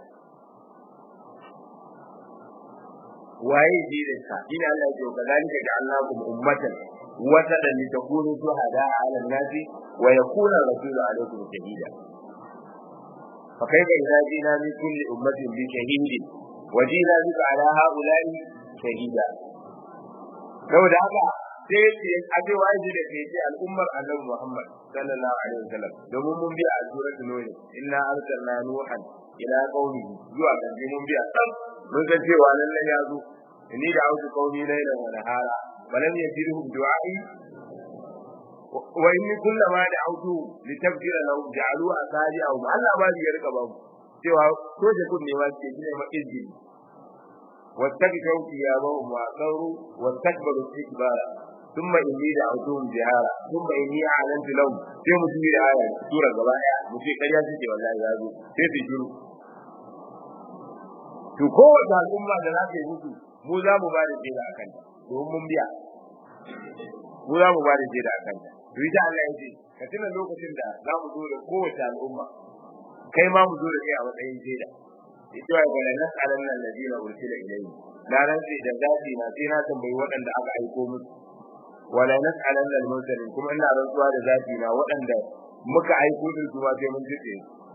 Speaker 1: waye je da ka ina Allah ya ce kadalika ja'alnakum ummatan wasadan litakunu shuhada 'ala an-nasi wa yakuna rasulu 'alaykum shahida fa kayfa idza jina min kulli ummatin bi shahidin wa jina bika 'ala ha'ula'i shahida saboda haka sai ce a ce wai da ke ce al'ummar Annabi Muhammad sallallahu alaihi wasallam domin mun bi a suratul nur inna arsalna nuhan ila qaumihi zuwa ga mun bi a san mun san cewa lalle ya zo ni da auku qaumi layla wa nahara walam yajidhum du'ai wa inni kullama da'awtu litabdira lahum ja'alu asabi'ahum Allah ba ya rika ba cewa ko da kun ne wace ne ma izini wattabi'u iyabahum wa qaru wastakbaru istikbara ثم إني دعوتهم جهارا ثم إني أعلنت لهم sai mutum da aya sura gaba daya mutum kariya take wallahi ya zo sai su shiru to kowace al'umma da za ta yi mutu mu za mu ba da shaida akan ta domin mun biya mu za mu ba da shaida akan ta to ita Allah ya ce ka tuna lokacin da za mu zo da kowace al'umma kai ma mu zo da kai a matsayin shaida ita ya ga nas'alan alladina ursila ilayhi na rantsi da zati na sai na tambayi waɗanda aka aiko musu wala nas'alanna al-mursalin kuma ina rantsuwa da zati na waɗanda muka aiko din su ba sai mun jike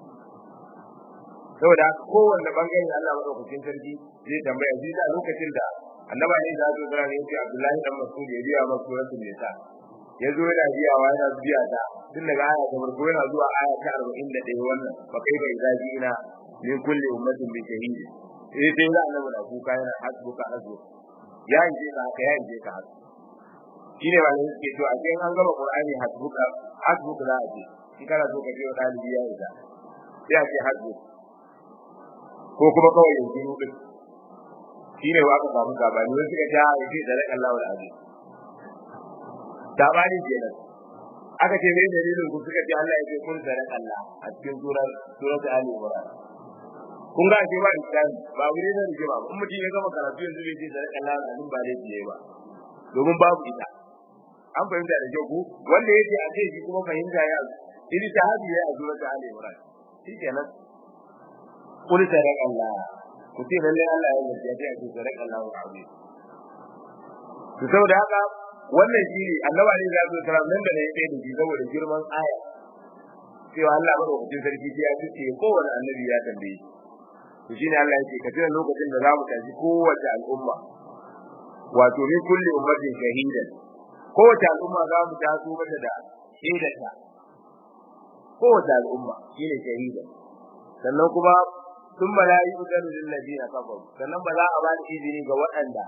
Speaker 1: saboda kowanne bangare Allah madaukakin sarki zai tambaya shi da lokacin da annabi ne da zuwa ne yace Abdullahi dan Mas'ud ya biya masa suratul nisa yazo yana biyawa yana biya ta tun daga aya ta farko yana zuwa aya ta 41 wannan fa kai bai zaji ina min kulli ummatin bi shahid sai dai annabi da kuka yana hasbuka ya inje ka shine wani yake to a cikin an gaba Qur'ani hasbuka za a ce shi kana so ka biyo dalibi ya ida sai a ce hasbu ko kuma kawai yanzu rubin shine wa aka samu gabani wani suka ta yace da ran Allah wal azim dabani kenan aka ce mai dalilin ku suka ce Allah yake kun da ran Allah a cikin surat Ali Imran kun ga ce ba islami ba wuri da rike ba in mutum ya gama karatu yanzu bai ce sadaka Allah azim ba laifi yayi ba domin babu ita an fahimta da kyau ko wanda yake a kai shi kuma fahimta ya ili ta hadi ya azura ta Ali Imran shikenan kul sadaka Allah ku ce lalle Allah ya yarda ya ce sadaka Allah azim to saboda haka wannan shi ne annabi Ali ya zo kira nan da ne yake da saboda girman aya cewa Allah madaukakin sarki ya ce kowanne annabi ya tambaye to shine Allah yake ka tuna lokacin da zamu tafi kowace al'umma wato ne kulli ummatin shahidan kowace al'umma zamu taso mata da shaidata kowace al'umma shine shahidan sannan kuma sun mala'iku da lil ladina kafaru sannan ba za a ba izini ga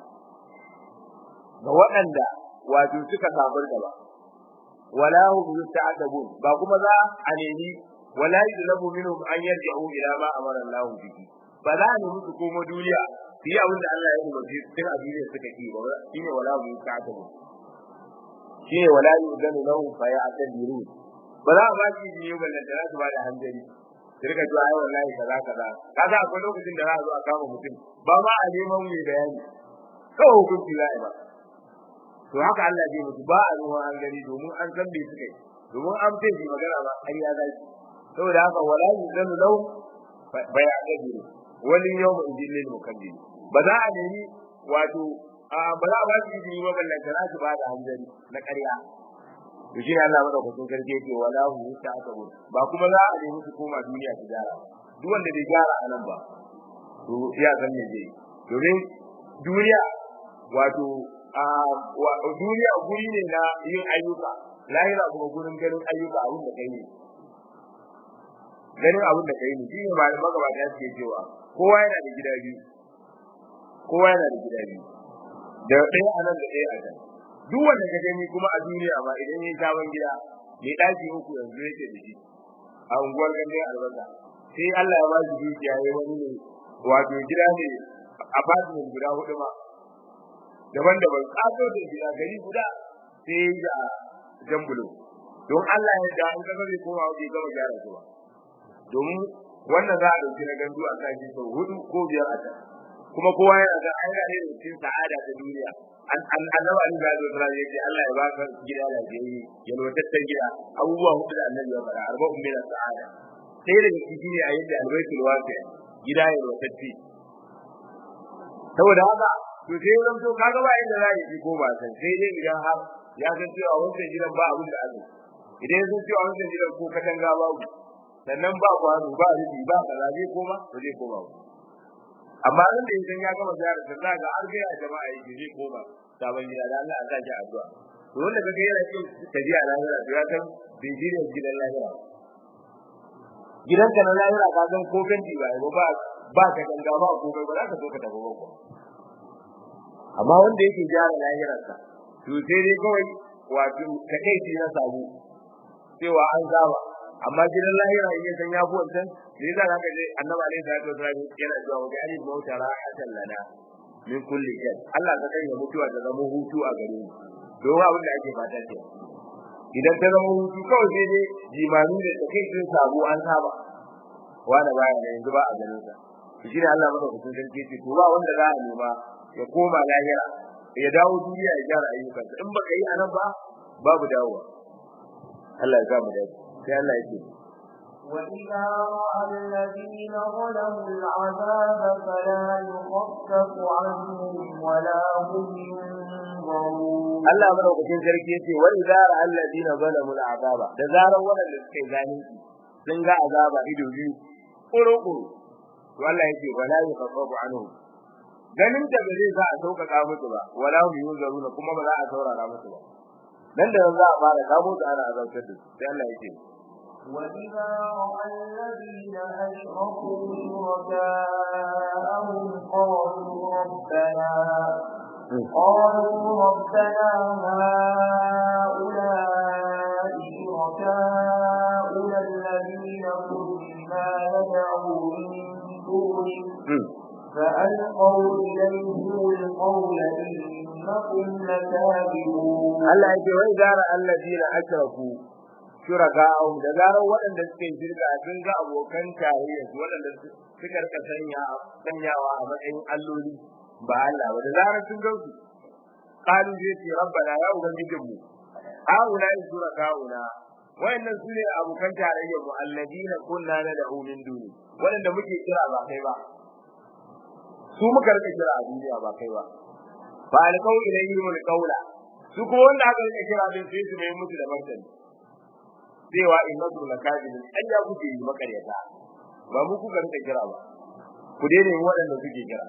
Speaker 1: waɗanda wato suka kafirta ba wala hum yusta'adabun ba kuma za a nemi wala yuzlamu minhum an yarji'u ila ma amara Allah bihi ba za ne musu komo duniya su yi abin da Allah ya umarci tun a duniya suka yi ba shine wala hum yusta'adabun shine wala yuzlamu lahum fa ya'tadiru ba za a ba shi ne ba da za su ba da hanzari rika ji ayi wallahi kaza kaga akwai lokacin da za a zo a kama mutum ba ma a neman mai bayani kawai hukunci za a yi ba to haka Allah zai mutu ba a ruwan an gani domin an san bai suka yi domin an fi shi magana ba har ya zaki saboda haka wala yuzanu law fa ya'tadiru wani yawm idil mukaddin ba za a nemi wato ba za a ba shi izini ba ballan da su ba da hanzari na ƙarya to shi ne Allah madaukakin sarki yake wala hu ta'tabu ba kuma za a nemi su koma duniya su gyara duk wanda bai gyara anan ba to ya san me zai domin duniya wato duniya guri ne na yin ayyuka lahira kuma gurin ganin ayyuka abin da kai ne ganin abin da kai ne shi ne malaman magabata suke cewa kowa yana da gida biyu da ɗaya a nan da ɗaya a can duk wanda ka gani kuma a duniya ma idan yayi sabon gida mai ɗaki uku yanzu yake da shi a unguwar gandun albasa sai Allah ya ba shi dukiya ya wani ne wato gida ne apartment guda hudu ma daban-daban kaso da gida gari guda sai da jambulo don Allah ya da an gaba bai koma bai gaba gyara su ba domin wannan za a dauki na gandu a kai sau 4 ko 5 a ta kuma kowa yana da aina ne da cikin sa'ada ta duniya annabi Ali da Zuhra yake Allah ya baka gida da yayi yalwataccen gida abubuwa hudu da Annabi ya fara 40 min sa'ada sai da ciki ne a yadda albaitul wasi gida yalwatacce saboda haka to sai zan to kaga ba inda za yi ko ba san sai dai idan har ya san cewa wannan gidan ba abin da ake idan ya san cewa wannan gidan ko katanga babu sannan ba kwano ba rufi ba kaza zai koma to zai koma amma nan da idan ya gama ziyara da za ga har ga jama'a yake zai koma sabon gida da Allah ya sa shi addu'a to wanda kaga yana cikin tafiya lahira to ya san bai jira gidan lahira gidan ka na lahira ka san ko kanti ba ka ganga ba ko ba za ka so ka tafi ba amma wanda yake jara lahirarsa to sai dai kawai wato takeici na sabu cewa an zaba amma gidan lahira yake san ya fi wancan ne za ka je annabi alaihi salatu wasallam yana cewa wa ali mauta rahatan lana min kulli shay Allah ka kai mutuwa da zama hutu a gare mu don abin da ake fata ce idan ta zama hutu kawai sai dai jimani da takeicin sabu an saba wanda baya da yanzu ba a ganin sa shi ne Allah madaukakin sarki ce to ba wanda za a nema ya koma lahira ya dawo duniya ya gyara ayyukansa in baka yi anan ba babu dawowa Allah ya ga mu dace sai Allah ya ce
Speaker 2: وَإِذَا رَأَى الَّذِينَ ظَلَمُوا الْعَذَابَ فَلَا يُخَفَّفُ عَنْهُمْ وَلَا هُمْ يُنظَرُونَ
Speaker 1: Allah madaukakin sarki yace wa idza ra'a alladhina zalamu al'azaba da zaran wannan da suke zalunci sun ga azaba ido biyu kuro-kuro to Allah yake wala yukhaffafu anhum ganin da ba zai za a sauƙaƙa musu ba wala hum yunzaruna kuma ba za a saurara musu ba dan da za a fara kamo su ana azabtar da su sai Allah yake
Speaker 2: وَإِذَا رَأَى الَّذِينَ أَشْرَكُوا شُرَكَاءَهُمْ قَالُوا رَبَّنَا هَؤُلَاءِ شُرَكَاؤُنَا الَّذِينَ كُنَّا نَدْعُو مِن دُونِهِ فألقوا إليهم القول إنكم لكاذبون
Speaker 1: الله يقول وإذا رأى الذين أشركوا shuraka'um da zarar waɗanda suke shirka sun ga abokan tarayya waɗanda suka rika sanyawa a matsayin alloli ba Allah ba da zarar sun ga su qalu zai rabbana ya ubangijinmu haula shuraka'una wayannan sune abokan tarayya mu alladina kunna nad'u min duni waɗanda muke kira ba kai ba su muka rika kira a duniya ba kai ba fa alqaw ilayhim alqawla su ko wanda aka rika kira din sai su mai musu da martani cewa innakum lakadibun ayya kuke yi makaryata ba mu kuka rika kira ba ku daina yin waɗanda suke kira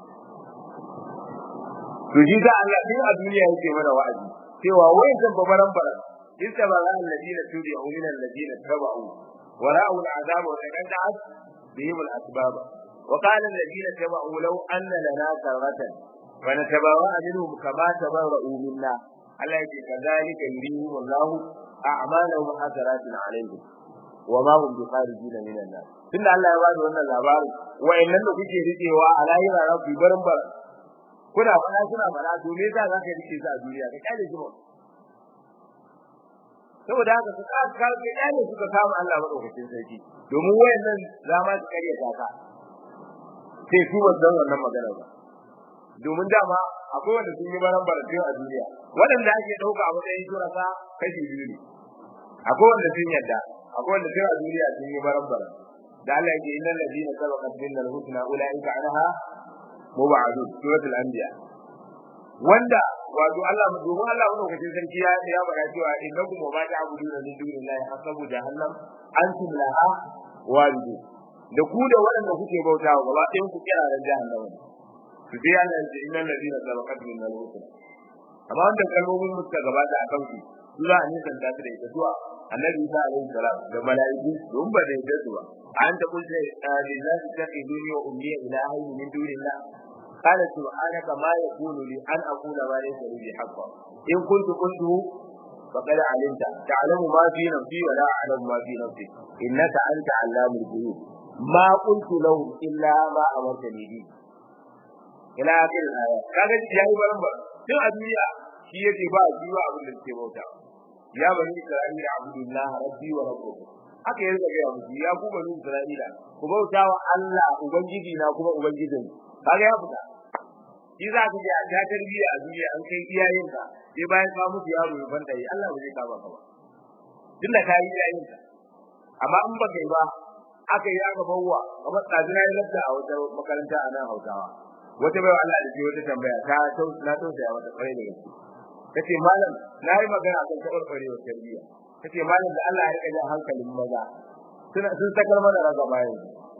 Speaker 1: to shi da Allah din a duniya yake mana wa'azi cewa wayannan babaran baran istabara alladina tubi'u min alladina tabu wa ra'u al'azab wa taqadda'at bihim al'asbab wa qala alladina tabu law anna lana karatan wa natabawa minhum kama tabara'u minna Allah yake kazalika yurihim Allahu a'malahum hasaratin alayhim wa ma hum bikharijin min an-nar tunda Allah ya bada wannan labarin wayannan da kuke rikewa a lahira za ku barin bar kuna fada suna fada to me yasa zaka rike su a duniya ka kale shi ba saboda haka su ka kale suka kama Allah madaukakin sarki domin wayannan zama su kariya ta sai su wannan magana ba domin dama akwai wanda sun yi baran baratun a duniya waɗanda ake ɗauka a matsayin shuraka kashi biyu ne akwai wanda sun yadda akwai wanda sun a duniya sun yi baran baran da Allah ya ce innal ladina sabaqat minna al-husna ulaika anha mubadun suratul anbiya wanda wato Allah domin Allah madaukakin sarki ya bada cewa innakum wa ma ta'buduna min dunillahi hasabu jahannam antum laha waridun da ku da waɗanda kuke bautawa gaba ɗayan ku kira da jahannam su dai Allah ya ce innal ladina sabaqat min al-husna amma wanda kalmomin mutta gaba da akan ku za a nisan ta da ita zuwa annabi Isa alaihi salam da malaiku don ba da ita zuwa an ta kulce lillahi taqiduni wa ummi ilahi min dunillah qala subhanaka ma yakunu li an aqula ma laysa li haqqan in kuntu qultu faqad alimta ta'lamu ma fi nafsi wa la a'lamu ma fi nafsi innaka anta 'allamul ghuyub ma qultu lahum illa ma amartani bi ila akhir al-ayat kaga yayi baran tun a duniya shi yake ba jiwa abin da yake bauta ya bani isra'ila abudullah rabbi wa rabbukum haka yayin da ya mutu ya ku bani isra'ila ku bauta wa Allah ubangiji na kuma ubangijin kaga ya fita shi za ka ji a ta tarbiya a duniya an kai iyayenka sai bayan ka mutu yaro ya banta yi Allah ba zai ka baka ba tunda ka yi iyayenka amma in baka yi ba aka yi aka bawwa kamar tsazina ya labda a wata makaranta a nan Hausawa wata bai Allah da wata tambaya ta na tausaya mata kwarai da gaske kace malam nayi magana kan tabarbarewar tarbiyya kace malam da Allah ya rika jin hankalin maza sun sakar mana raga bayan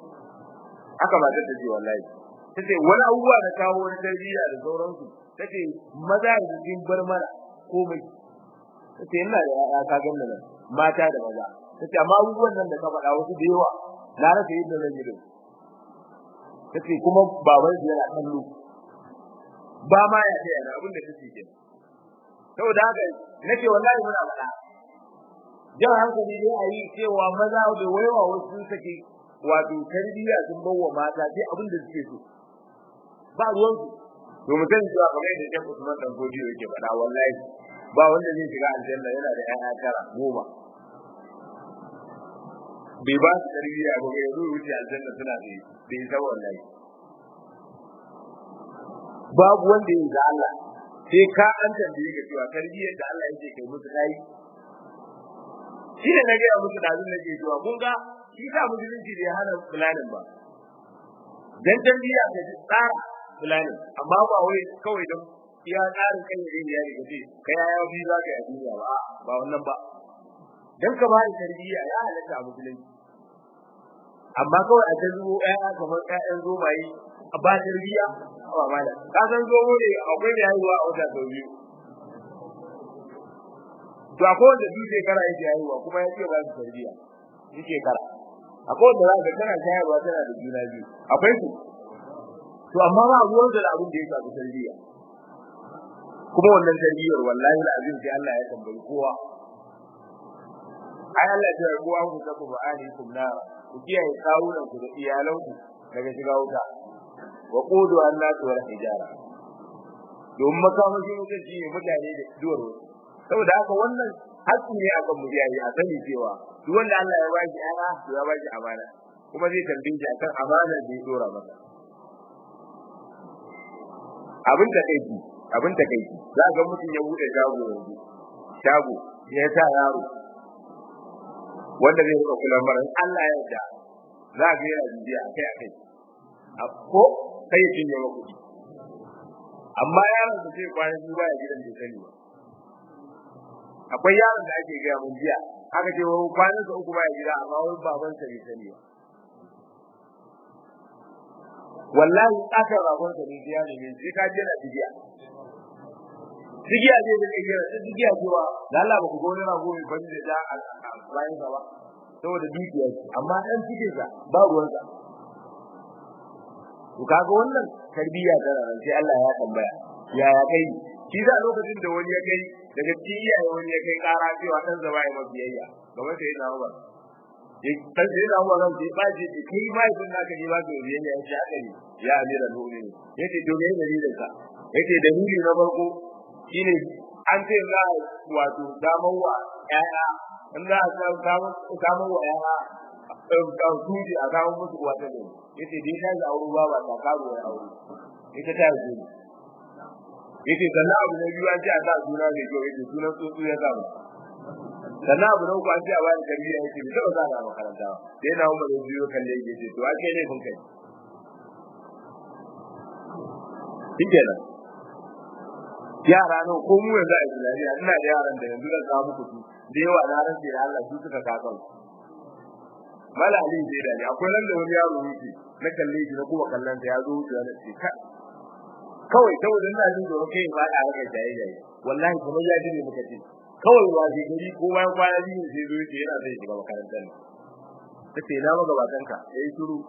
Speaker 1: haka ba ta ce wallahi tace wani abubuwa da kawo na tarbiyya da sauransu tace maza da cikin bar mana komai tace ina da ya ka ganna nan mata da maza tace amma abubuwan nan da ka faɗa wasu da yawa na rasa yadda zan yi da kace kuma baban shi yana kallo ba ma ya ce yana abin da kake ke saboda haka nace wallahi muna faɗa jan hankali ne a yi cewa maza da waiwa wasu sun sake wato tarbiyya sun bawa mata sai abin da suke so ba ruwan su to mutum cewa kamar yadda Sheikh Usman dan Godiyo yake faɗa wallahi ba wanda zai shiga aljanna yana da ƴaƴa tara goma bai ba su tarbiyya ba bai zo wuce aljanna suna da bai san wallahi babu wanda ya ga Allah sai ka an tambaye ka cewa tarbiyyar da Allah yake kai musu kai shi ne nake a musu dazun nake cewa kun ga shi sa musulunci bai hana fulanin ba dan tarbiyya ta tsara fulanin amma ba wai kawai dan iya tsarin kan yin yari kace kai ya bi za ka yi duniya ba wannan ba dan ka ba tarbiyya ya halatta a musulunci amma kawai a ta zuwa ƴaƴa kamar ƴaƴan zomaye a ba tarbiyya ba mala ka san zomo ne akwai da yayiwa a wata sau biyu to akwai wanda duk shekara yake yayiwa kuma yake ba su tarbiyya duk shekara akwai wanda za ka tana shayarwa tana da juna biyu akwai su to amma ba ruwan da abin da ya shafi tarbiyya kuma wannan tarbiyyar wallahi alazim sai Allah ya tambayi kowa ai Allah ya ce kowa ku tabu ba'alikum na ku kiyaye kawunan ku da iyalanku daga shiga wuta wa qudu annatu wal hijara don makamashin wuta shi ne mutane da duwar saboda haka wannan haƙƙi ne akan mu iyaye a sani cewa duk wanda Allah ya baki ana to ya baki amana kuma zai tambaye shi akan amanar da ya dora masa abin da kai za ga mutum ya bude shago ya sa yaro wanda zai rika kula mara Allah ya yarda za ga yana bibiya akai ko sai ya cinye maka kuɗi amma yaron da zai kwana biyu baya gidan da sani ba akwai yaron da ake ga mun jiya aka ce wani kwanan sa uku baya gida amma wani baban sa bai sani ba wallahi aka rabon sa ne jiya ne sai ka je na jiya jiya ne da jiya cewa da Allah ba ku gone na gobe ban da bayan sa ba saboda dukiya amma dan cikin sa ba ruwan sa to kaga wannan tarbiyya da sai Allah ya tambaya yaya kai shi da lokacin da wani ya kai daga cikin iyaye wani ya kai kara cewa dan zaba ya mabiyayya kamar sai na Umar dan sai na Umar sai ba ji kai mai sun naka ji ba biyayya ya ce haka ne ya amira mu'minin yace to me dalilin ka yace dalili na farko shine an ce za wato damawa ƴaƴa in za a damawa ƴaƴa da tuji a kawo musu wata ne yace dai ta ga aure baba ta karo ya aure ita ta yi yace sannan abu na biyu an ce a sa suna mai kyau yace sunan tsotsu ya sa sannan abu na uku an ce a bani tarbiyya yace bai taɓa sa makaranta sai na umar ya biyo kalle yace to ake ne kun kai shikenan yara nan ko mu yanzu a Islamiyya ina da yaran da yanzu da samu kuɗi da yawa na rance da Allah su suka kafa mala ali zai da akwai nan da wani yaro yake na kalle shi na kuma kallon sa ya zo da shi kawai saboda ina jin da kai ba da haka jaye wallahi kuma ya ji ne muka ce kawai waje gari ko bayan kwana biyu sai zo yake yana zai shiga makarantar ne tace na maga bakanka yayi shiru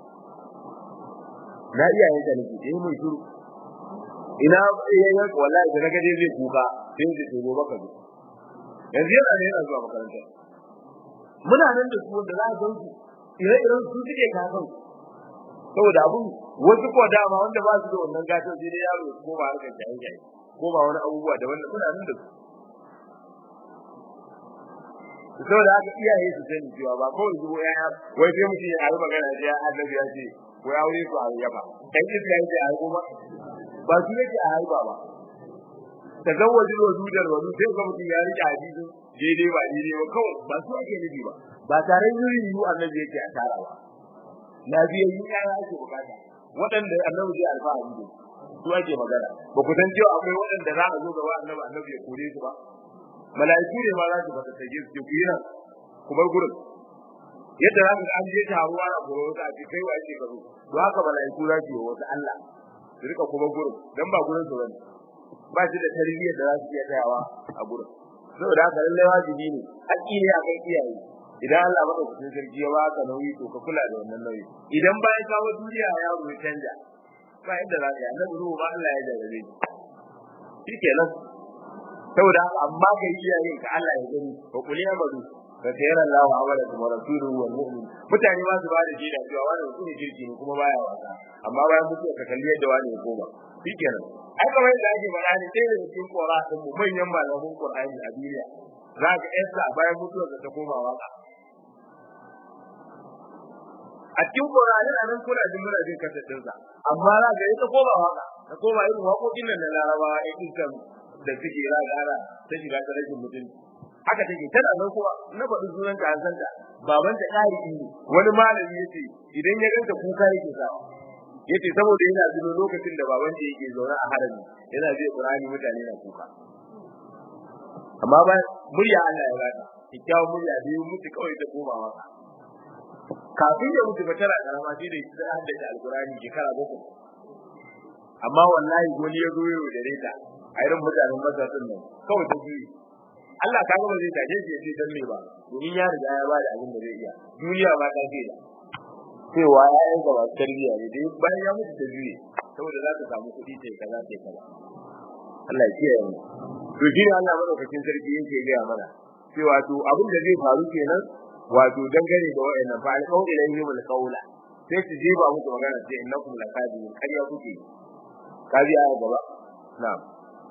Speaker 1: na iyaye da nake mai shiru ina yayin wallahi da naga dai zai kuka sai da tsoro baka ji yanzu yana zuwa makaranta muna nan da su wanda za a gansu ire-iren su suke kakan saboda abun wasu ko dama wanda ba su da wannan gatan sai dai yaro ko ba harkar jaye ko ba wani abubuwa da wanda muna nan da su saboda haka iyaye su sani cewa ba kawai zuwa yaya wai sai mutum ya yi magana sai ya annabi ya ce ko ya aure su a yaba kai iska yake a goma ba su yake a haiba ba tazawwajin wajudar wani sai ga mutum ya rike hadisi daidai ba kawai ba su ake nufi ba tare yuri yu annabi yake a tara ba lafiyayyu kaya ake bukata waɗanda annabi zai alfahari da su ake magana ba ku san cewa akwai waɗanda za a zo gaba annabi ya kore su ba mala'iku ne ma za su fata tage su ku yi nan ku bar gurin yadda za ka an je taruwa a gurin wata a ce kai wa ake gaba to haka mala'iku za su yi wata Allah su rika kuma gurin dan ba gurin su bane ba shi da tarbiyyar da za su iya tsayawa a gurin saboda haka lallai wajibi ne haƙƙi ne akan iyaye idan Allah madaukakin sarki ya baka nauyi to ka kula da wannan nauyi idan bayan kawo duniya yaro ya canja ba inda za ka yi annabi ruhu ba Allah ya jarrabe shi kenan saboda amma ga iyayen ka Allah ya gani wa qul ya madu fa sayara Allahu amalakum wa rasuluhu wal mu'min mutane ba su ba da jida cewa wannan mutum ne kirki ne kuma baya wasa amma bayan mutuwa ka kalli yadda wani ya koma shi kenan ai kamar yadda ake faɗa ne sai da cikin Qur'ani din mu manyan malaman Qur'ani a duniya za ka yasa bayan mutuwa ta koma waka a cikin Qur'ani nan kuna jin muna jin kasatin sa amma za ka yi ta koma waka ta koma irin waƙoƙin nan na Larabawa irin kan da suke ragara ta shiga ta rashin mutunci haka take tana nan kuma na faɗi sunan ta san ta baban ta ƙari ne wani malami yace idan ya ganta kuka yake sa yace saboda yana zuwa lokacin da baban ta yake zaune a harami yana zai Qur'ani mutane na kuka amma ba murya Allah ya bada kikkiawar murya da mutu kawai ta koma waka kafin ya mutu batara karama sai da ya haddace alqur'ani shekara 7 amma wallahi goni ya zo yau da reta a irin mutanen mazatin nan kawai ta ji Allah ka ga ba zai taje shi sai dan me ba domin ya riga ya bada abin da zai iya duniya ba ta ce da cewa ya yi gaba tarbiya ne dai bayan ya mutu ta juye saboda za ta samu kuɗi sai kaza Allah ya kiyaye mu to shi Allah madaukakin sarki yake ga mana cewa to abin da zai faru kenan wato dangane da wayannan fa alqaul ilayhi wal qawla sai su je ba muku magana sai innakum lakadibun kariya kuke kaji aya gaba na'am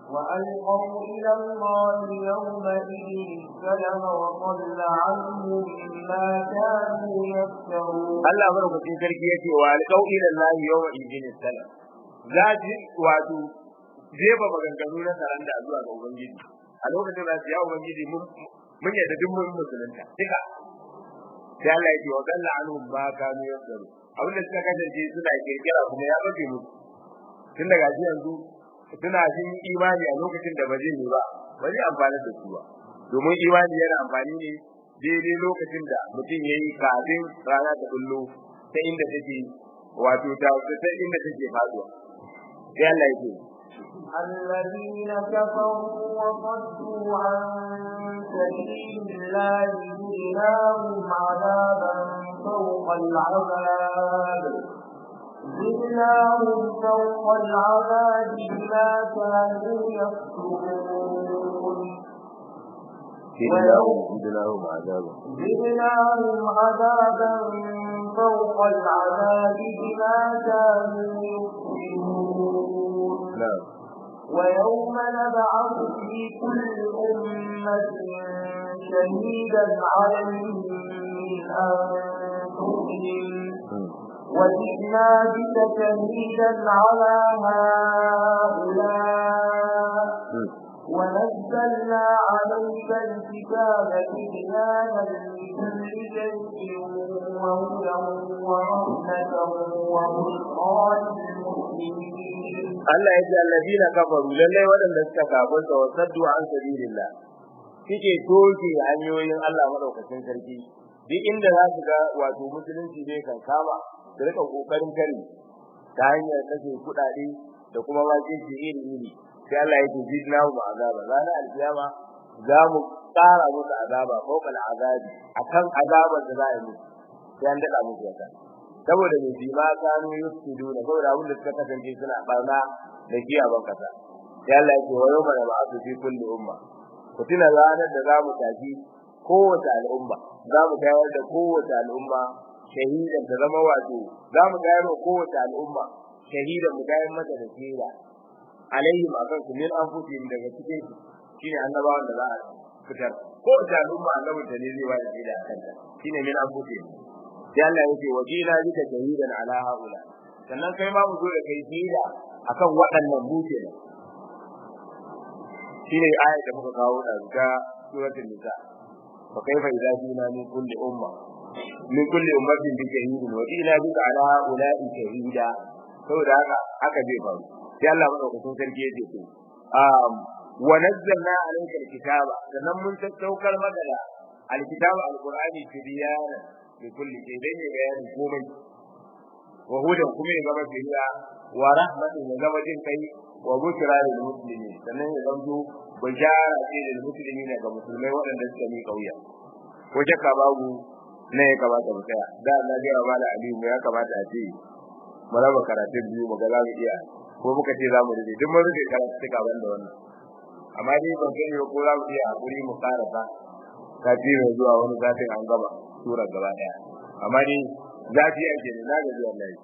Speaker 2: وألقوا إلى الله يومئذ السلم وضل عنهم ما كانوا يفترون.
Speaker 1: Allah madaukakin sarki yake wa alqau ila Allah yawma idin salam. Zaji wato jefa maganganu na saranda zuwa ga ubangiji. A lokacin da ya ubangiji mun yadda duk mun musulunta. Duka. Sai Allah yake wa dalla anhum ma kanu yaftaru. Abinda suka kasance suna kirkira kuma ya bace musu. Tun daga yanzu suna jin imani a lokacin da ba zai yi ba zai amfani da su ba domin imani yana amfani ne daidai lokacin da mutum yayi kafin rana ta kullu ta inda take wato ta inda take faduwa sai Allah yake
Speaker 2: الذين كفروا وصدوا عن سبيل الله زدناهم عذابا فوق العذاب زدناهم فوق العذاب بما كانوا يكفرون
Speaker 1: زدناهم
Speaker 2: عذابا فوق العذاب بما كانوا يكفرون ويوم نبعث في كل أمة شهيدا عليهم من أنفسهم وجئنا بك شهيدا على هؤلاء ونزلنا عليك الكتاب تبيانا لكل شيء وهدى ورحمة وبشرى للمسلمين.
Speaker 1: Allah ya ce allazina kafaru lallai waɗanda suka kafirta wa saddu an sabilillah suke toke hanyoyin Allah madaukakin sarki duk inda za su ga wato musulunci ne kan kama da rika kokarin kare ta hanyar kashe kuɗaɗe da kuma wajen iri sai Allah ya ce jidnahu azaba ranar alkiyama za mu tsara musu azaba ko kala azabi akan azabar da za a yi sai an daɗa musu wata saboda mai bima kanu yufsiduna saboda abin da suka kasance suna barna da giya ban kasa sai Allah yake wa yawma nab'athu fi kulli umma kutina ranar da zamu tafi kowace al'umma zamu tayar da kowace al'umma shahidan da zama wato zamu tayar da kowace al'umma shahidan mu tayar mata da shaida alaihim akan su min anfusihim daga cikin su shine annabawan da za a fitar kowace al'umma annabin da ne zai ba da shaida akan ta shine min anfusihim sai Allah yake wajina bika shahidan ala haula sannan kai ma mu zo da kai shaida akan waɗannan buke ne shine ayat da muka kawo da suratul nisa fa kaifa idza jina min kulli ummatin bi shahidin wa ila bika ala haula shahida saboda haka zai faru sai Allah madaukakin sarki yake ce wa nazzalna alayka alkitaba sannan mun tattaukar maka da alkitaba alqur'ani tibyana likulli shay dai ne bayanin komai wa hudan kuma ya gaba shiriya wa rahmatin ya gaba jin kai wa bushra lil muslimin sannan ya zanto bishara ce lil muslimin ga musulmai waɗanda suka mi kauya ko jaka babu ne ya kamata mu tsaya da Allah ya ba da alimu ya kamata a ce mu raba karatun biyu mu ga za mu iya ko muka ce za mu rike duk mun rike karatu tuka banda wannan amma dai ban sani ko za mu iya hakuri mu karasa kafi ne zuwa wani zatin an gaba sura gaba daya amma dai zafi yake ne na gaji wallahi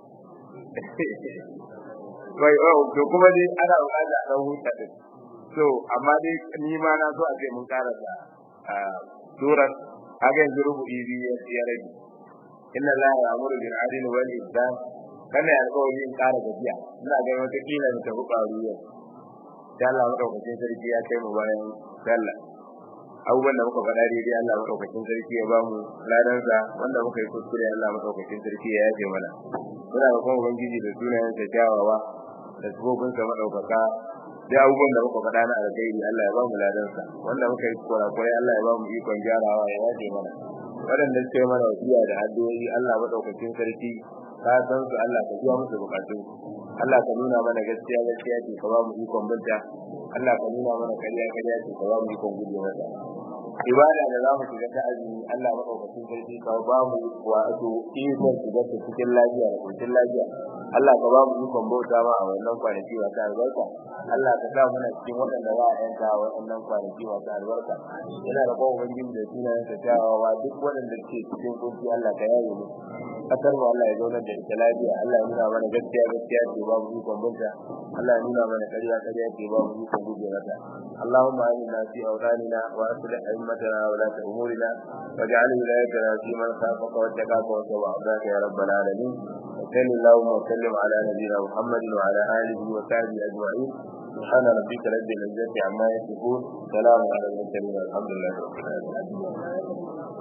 Speaker 1: wai to kuma dai ana buƙata a dan huta din so amma dai ni ma na so a ce mun karasa surar haka yanzu rubu'i biyu ya rage inna la ya'muru bil 'adli wal ihsan kana ya alƙawari in ƙara gajiya ina ga wata kila da ta buƙaru yau da Allah madaukakin sarki ya kai mu bayan sallah abubuwan da muka faɗa daidai Allah madaukakin sarki ya bamu ladansa wanda muka yi kuskure Allah madaukakin sarki ya yafe mana muna da kuma ubangiji da sunayen sa kyawawa da sabobin sa madaukaka da abubuwan da muka faɗa na alkhairi Allah ya bamu ladansa wanda muka yi kurakurai Allah ya bamu ikon gyarawa ya yafe mana waɗanda suke mana wasiya da addu'o'i Allah madaukakin sarki ka san su Allah ka biya musu bukatun Allah ka nuna mana gaskiya ce ka ba mu ikon binta Allah ka nuna mana kariya ce ka ba mu ikon guje mata ibada da za mu shiga ta azumi Allah madaukakin sarki ka ba mu wato ikon shiga ta cikin lafiya da cikin lafiya Allah ka ba mu ikon bauta ma a wannan kwanaki wata albarka Allah ka sa mana cikin waɗanda za a yanka a wannan kwanaki wata albarka ina da kowa ubangiji da sunayen sa kyawawa duk waɗanda ke cikin kunci Allah ka yaye mu kasar mu Allah ya zauna da ita lafiya Allah ya nuna mana gaskiya gaskiya ce babu ikon bunta Allah ya nuna mana ƙarya ƙarya ce babu ikon guje mata Allahumma inna fi awdanina wa aslih a'immatana wa la umurina waj'al wilayatana fi man khafaka wattaqaka wa tawaffaka ya rabbal alamin وصلى اللهم وسلم على نبينا محمد وعلى اله وصحبه اجمعين سبحان ربك رب العزه عما يصفون سلام على المرسلين الحمد لله رب العالمين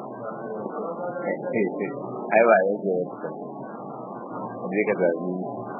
Speaker 1: ايوه يا جماعه